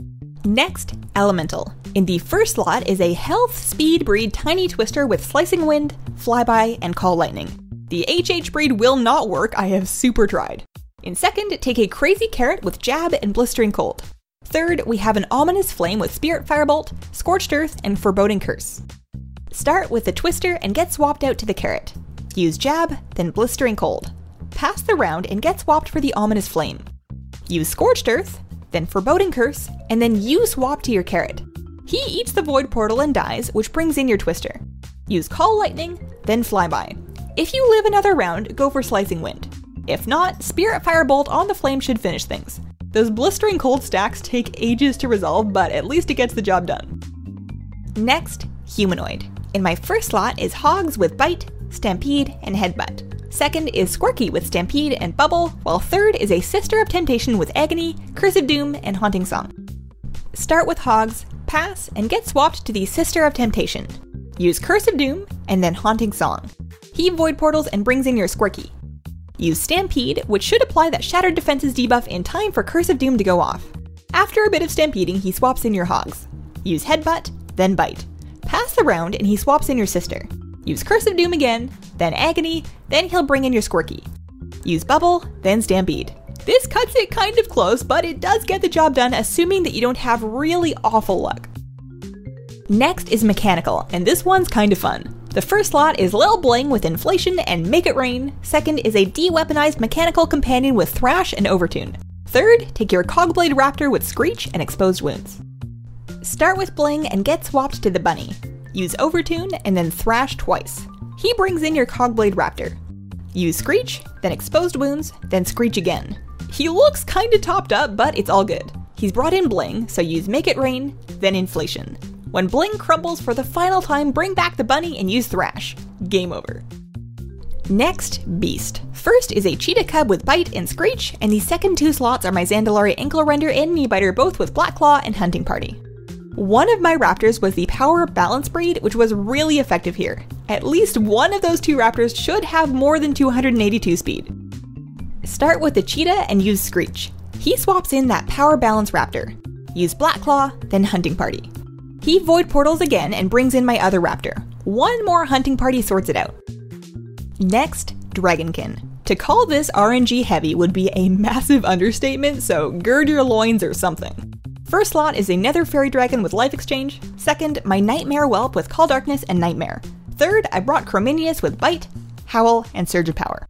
Next, Elemental. In the first slot is a Health Speed breed Tiny Twister with Slicing Wind, Flyby, and Call Lightning. The H H breed will not work, I have super tried. In second, take a Crazy Carrot with Jab and Blistering Cold. Third, we have an Ominous Flame with Spirit Firebolt, Scorched Earth, and Foreboding Curse. Start with the Twister and get swapped out to the Carrot. Use Jab, then Blistering Cold. Pass the round and get swapped for the Ominous Flame. Use Scorched Earth, then Foreboding Curse, and then you swap to your Carrot. He eats the Void Portal and dies, which brings in your Twister. Use Call Lightning, then Flyby. If you live another round, go for Slicing Wind. If not, Spirit Firebolt on the Flame should finish things. Those Blistering Cold stacks take ages to resolve, but at least it gets the job done. Next, Humanoid. In my first slot is Hogs with Bite, Stampede, and Headbutt. Second is Squirky with Stampede and Bubble, while third is a Sister of Temptation with Agony, Curse of Doom, and Haunting Song. Start with Hogs, pass, and get swapped to the Sister of Temptation. Use Curse of Doom, and then Haunting Song. He Void Portals and brings in your Squirky. Use Stampede, which should apply that Shattered Defenses debuff in time for Curse of Doom to go off. After a bit of stampeding, he swaps in your Hogs. Use Headbutt, then Bite. Pass the round and he swaps in your Sister. Use Curse of Doom again, then Agony, then he'll bring in your Squirky. Use Bubble, then Stampede. This cuts it kind of close, but it does get the job done, assuming that you don't have really awful luck. Next is Mechanical, and this one's kind of fun. The first slot is Lil Bling with Inflation and Make It Rain. Second is a de-weaponized Mechanical Companion with Thrash and Overtune. Third, take your Cogblade Raptor with Screech and Exposed Wounds. Start with Bling and get swapped to the Bunny. Use Overtune and then Thrash twice. He brings in your Cogblade Raptor. Use Screech, then Exposed Wounds, then Screech again. He looks kinda topped up, but it's all good. He's brought in Bling, so use Make It Rain, then Inflation. When Bling crumbles for the final time, bring back the Bunny and use Thrash. Game over. Next, Beast. First is a Cheetah Cub with Bite and Screech, and the second two slots are my Zandalari Ankle Render and Kneebiter, both with Black Claw and Hunting Party. One of my raptors was the Power Balance breed, which was really effective here. At least one of those two raptors should have more than two hundred eighty-two speed. Start with the Cheetah and use Screech. He swaps in that Power Balance raptor. Use Black Claw, then Hunting Party. He Void Portals again and brings in my other raptor. One more Hunting Party sorts it out. Next, Dragonkin. To call this R N G heavy would be a massive understatement, so gird your loins or something. First slot is a Nether Fairy Dragon with Life Exchange. Second, my Nightmare Whelp with Call Darkness and Nightmare. Third, I brought Chrominius with Bite, Howl, and Surge of Power.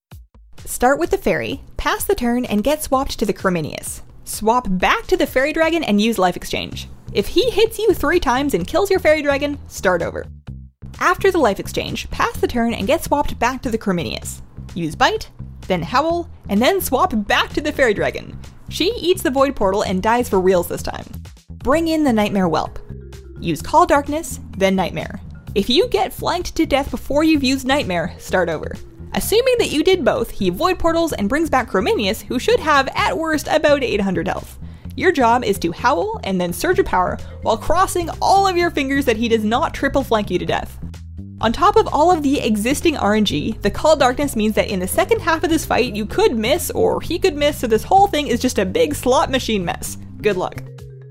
Start with the Fairy, pass the turn, and get swapped to the Chrominius. Swap back to the Fairy Dragon and use Life Exchange. If he hits you three times and kills your Fairy Dragon, start over. After the Life Exchange, pass the turn and get swapped back to the Chrominius. Use Bite, then Howl, and then swap back to the Fairy Dragon. She eats the Void Portal and dies for reals this time. Bring in the Nightmare Whelp. Use Call Darkness, then Nightmare. If you get flanked to death before you've used Nightmare, start over. Assuming that you did both, he Void Portals and brings back Chrominius, who should have, at worst, about eight hundred health. Your job is to Howl and then Surge of Power while crossing all of your fingers that he does not triple flank you to death. On top of all of the existing R N G, the Call Darkness means that in the second half of this fight, you could miss or he could miss, so this whole thing is just a big slot machine mess. Good luck.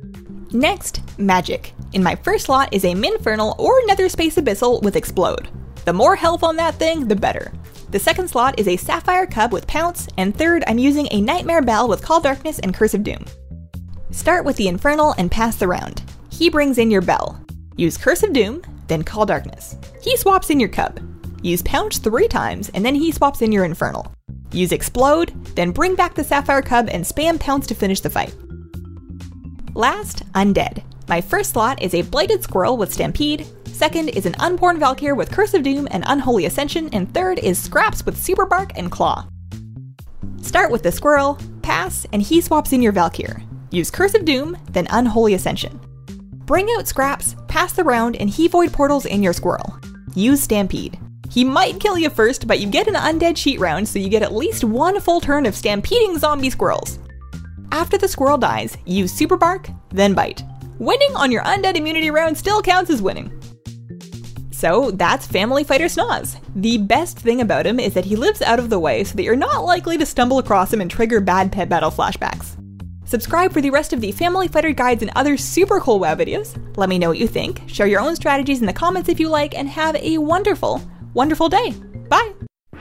Next, Magic. In my first slot is a Minfernal or Nether Space Abyssal with Explode. The more health on that thing, the better. The second slot is a Sapphire Cub with Pounce, and third, I'm using a Nightmare Bell with Call Darkness and Curse of Doom. Start with the Infernal and pass the round. He brings in your Bell. Use Curse of Doom, then Call Darkness. He swaps in your Cub. Use Pounce three times, and then he swaps in your Infernal. Use Explode, then bring back the Sapphire Cub and spam Pounce to finish the fight. Last, Undead. My first slot is a Blighted Squirrel with Stampede, second is an Unborn Valkyr with Curse of Doom and Unholy Ascension, and third is Scraps with Super Bark and Claw. Start with the Squirrel, pass, and he swaps in your Valkyr. Use Curse of Doom, then Unholy Ascension. Bring out Scraps, pass the round, and he Void Portals in your Squirrel. Use Stampede. He might kill you first, but you get an Undead Cheat round, so you get at least one full turn of stampeding zombie squirrels. After the squirrel dies, use Super Bark, then Bite. Winning on your Undead immunity round still counts as winning. So that's Family Fighter Snoz. The best thing about him is that he lives out of the way so that you're not likely to stumble across him and trigger bad pet battle flashbacks. Subscribe for the rest of the Family Fighter guides and other super cool WoW videos. Let me know what you think, share your own strategies in the comments if you like, and have a wonderful, wonderful day. Bye!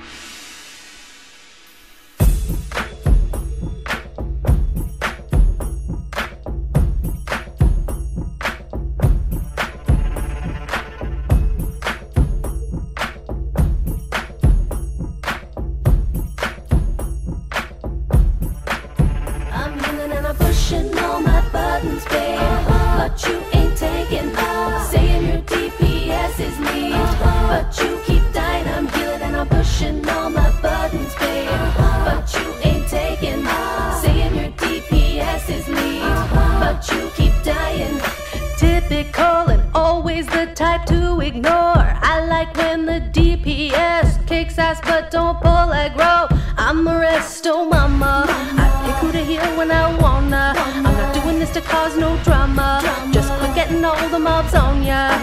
Pushing all my buttons, babe, but you ain't taking. Saying your D P S is neat, but you keep dying. I'm healing and I'm pushing all my buttons, babe, but you ain't taking. Saying your D P S is neat, but you keep dying. Typical and always the type to ignore. I like when the D P S kicks ass but don't pull aggro. I'm the resto mama. I pick who to heal when I wanna. I'm not doing this to cause no drama. Just quit getting all the mobs on ya.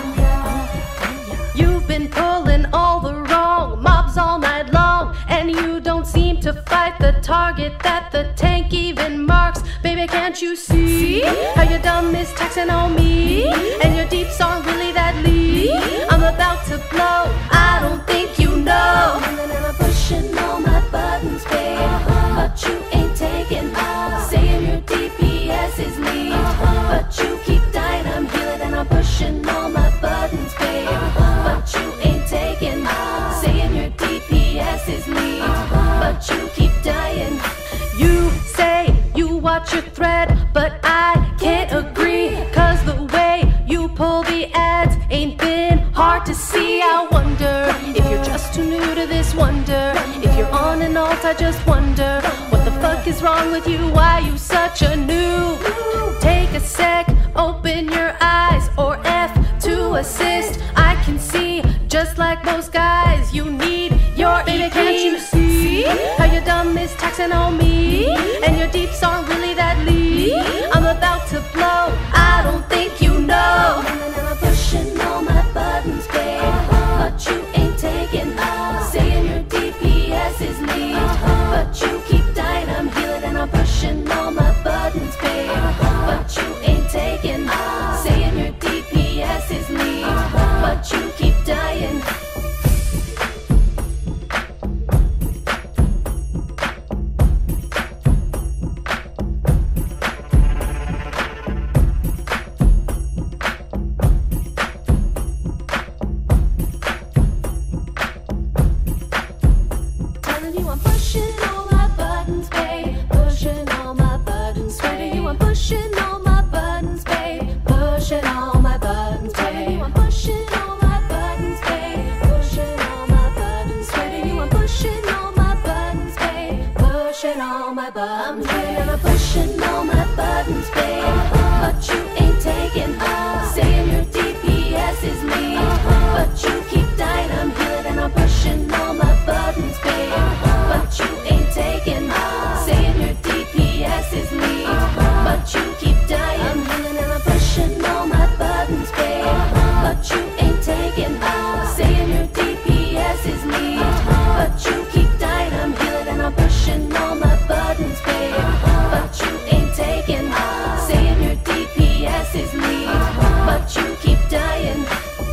You've been pulling all the wrong mobs all night long, and you don't seem to fight the target that the tank even marks. Baby, can't you see how your dumb is taxing on me? And your deeps aren't really that lead. I'm about to blow, I don't think you know. And I'm pushing all my buttons, babe, but you ain't taking. Saying your D P S is neat, but you keep dying. I'm healing and I'm pushing all my buttons, babe, but you ain't taking. Saying your D P S is neat, but you keep dying. You say you watch your thread, but I can't agree, cause the way you pull the ads ain't been hard to see. I wonder if you're just too new to this wonder. If you're on an alt, I just wonder what the fuck is wrong with you, why you such a noob. Take a sec, open your eyes, or F to assist. I can see, just like most guys, you need your E P. Baby, can't you see how your dumb is taxing on me? And your deeps aren't really that lead. I'm about to blow, I don't think you know. And I'm pushing all my buttons, babe, but you ain't taking. Saying your D P S is neat, but you keep dying. I'm healing and I'm pushing all my buttons, babe, but you ain't taking. Saying your D P S is neat, but you keep dying. Telling you I'm pushing all my buttons, babe, pushing all my buttons, sweating you I'm pushing all my buttons, babe, pushing all my buttons, babe, I'm pushing all my buttons, babe, pushing all my buttons, sweating you I'm pushing all my buttons, babe, pushing all my buttons, babe, and I'm pushing all my buttons, babe, but you ain't taking. Saying your D P S is neat, but you keep dying. I'm healing and I'm pushing all my buttons, babe, but you ain't taking. Saying your D P S is neat, but you keep dying. I'm healing and I'm pushing all my buttons, babe, but you ain't taking. Saying your D P S is neat, but you keep dying. I'm healing and I'm pushing all my buttons, babe, but you ain't taking. Saying your D P S is neat, but you keep dying.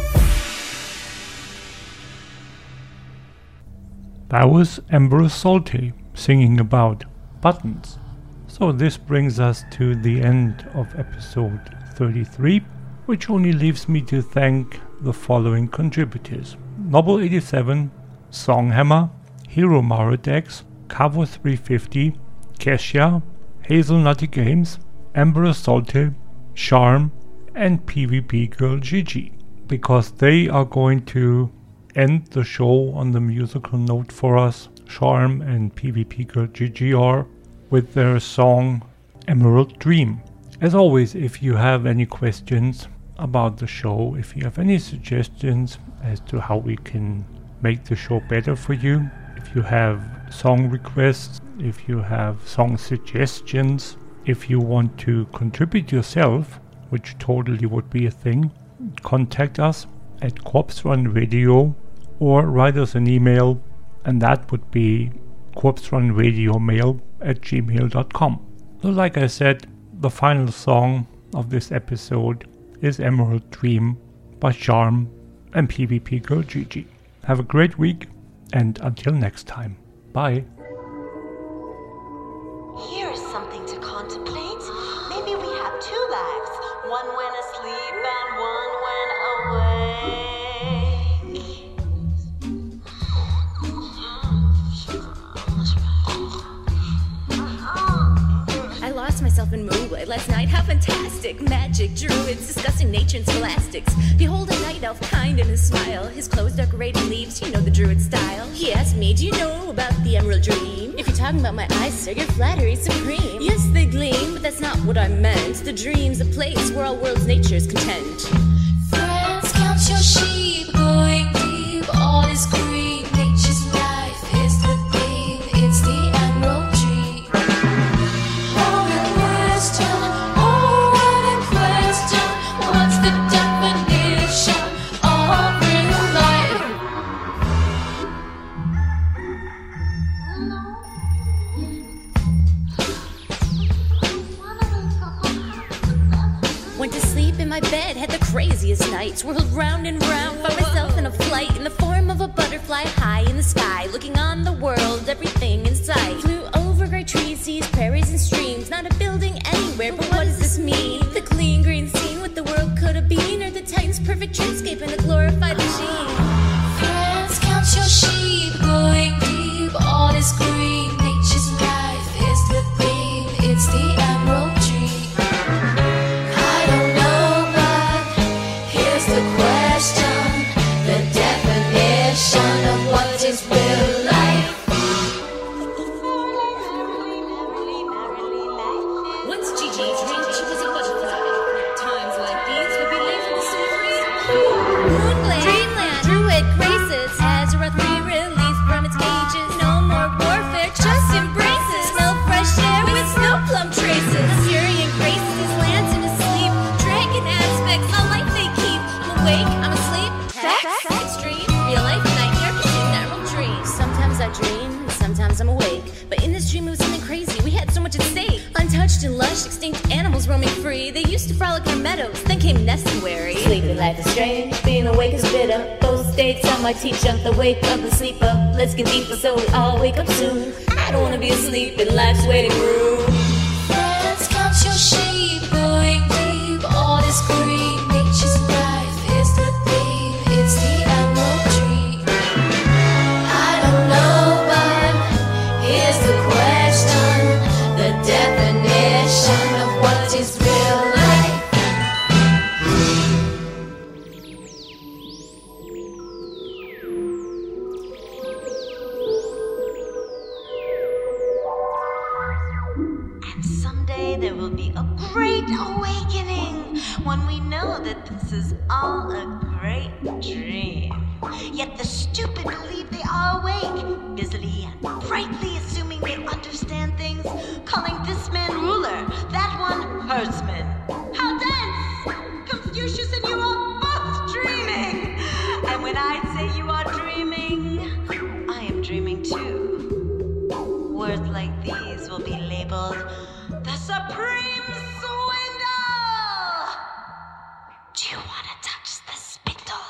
That was Ember Salty singing about buttons. So this brings us to the end of episode thirty-three, which only leaves me to thank the following contributors: Noble eighty-seven, Songhammer, Hero Marodex, Cavo three fifty, Kesha, Hazelnutty Games, Ember Salty, Charm, and PvP Girl Gigi, because they are going to end the show on the musical note for us. Charm and PvP Girl Gigi are with their song Emerald Dream. As always, if you have any questions about the show, if you have any suggestions as to how we can make the show better for you, if you have song requests, if you have song suggestions, if you want to contribute yourself, which totally would be a thing, contact us at Corpse Run Radio or write us an email, and that would be corpserunradiomail at gmail dot com. So like I said, the final song of this episode is Emerald Dream by Charm and PvP Girl Gigi. Have a great week, and until next time, bye. Here's something to contemplate. Maybe we have two lives, one when asleep and one when awake. I lost myself in moonlight last night. How fantastic! Magic, druids, discussing nature and scholastics. Behold a night elf, kind in his smile. His clothes decorated leaves, you know the druid style. He asked me, do you know about the Emerald Dream? If you're talking about my eyes, sir, your flattery's supreme. Yes, they gleam, but that's not what I meant. The dream's a place where all world's nature is content. Friends, count your sheep, going deep. All is green, nature's life is the theme. It's the Emerald Dream. All in question, all in question. What's the definition of real life? Went to sleep in my bed, had the craziest nights. Whirled round and round, found myself in a flight in the form of a butterfly high in the sky, looking on the world, everything in sight. Flew over great trees, seas, prairies, and streams. Not a building anywhere, but what does this mean? The clean green scene, what the world could have been, or the Titan's perfect dreamscape in a glorified machine. Friends, count your sheep, going deep. All is green, nature's life is the theme. It's the Emerald Dream. I don't know, but here's the question. The definition of what is real life. Once Gigi dreamed she was a butterfly. Times like these would be late for the stories. Moonglade, Dreamland, Druid graces. Azeroth re-released from its cages. No more warfare, just embraces. Smell fresh air with snow plum traces. Fury and graces these lands in a sleep. Dragon aspects, all life they keep. I'm awake, I'm asleep. Sex, extreme, real life nightmare, consumed emerald dream. Sometimes I dream, and sometimes I'm awake. But in this dream it was something crazy. We had so much at stake. Untouched and lush, extinct animals roaming free. They used to frolic in meadows, then came Nessuary. Sleeping life is strange, being awake is bitter. Both states on my teach up the wake of the sleeper. Let's get deeper so we all wake up soon. I don't wanna be asleep in life's waiting room. Friends, count your sheep, going deep. All is green, nature's life is the theme. It's the Emerald Dream. I don't know, but here's the question. The definition of what is real life. And someday there will be a great awakening when we know that this is all a great dream. Yet the stupid believe they are awake, busily and brightly assuming they understand things, calling this man ruler, that one herdsman. How dense! Confucius and you are both dreaming! And when I say you are dreaming, I am dreaming too. Words like these will be labeled the Supreme Swindle! Do you want to touch the spindle?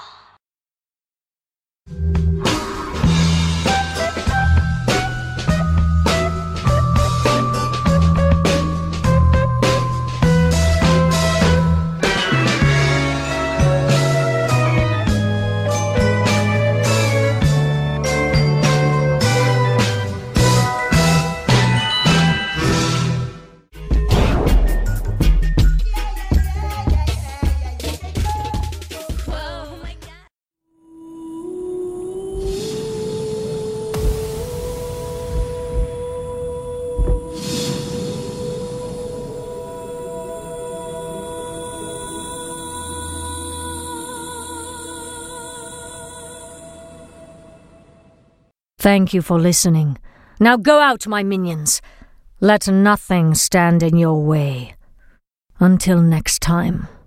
Thank you for listening. Now go out, my minions. Let nothing stand in your way. Until next time.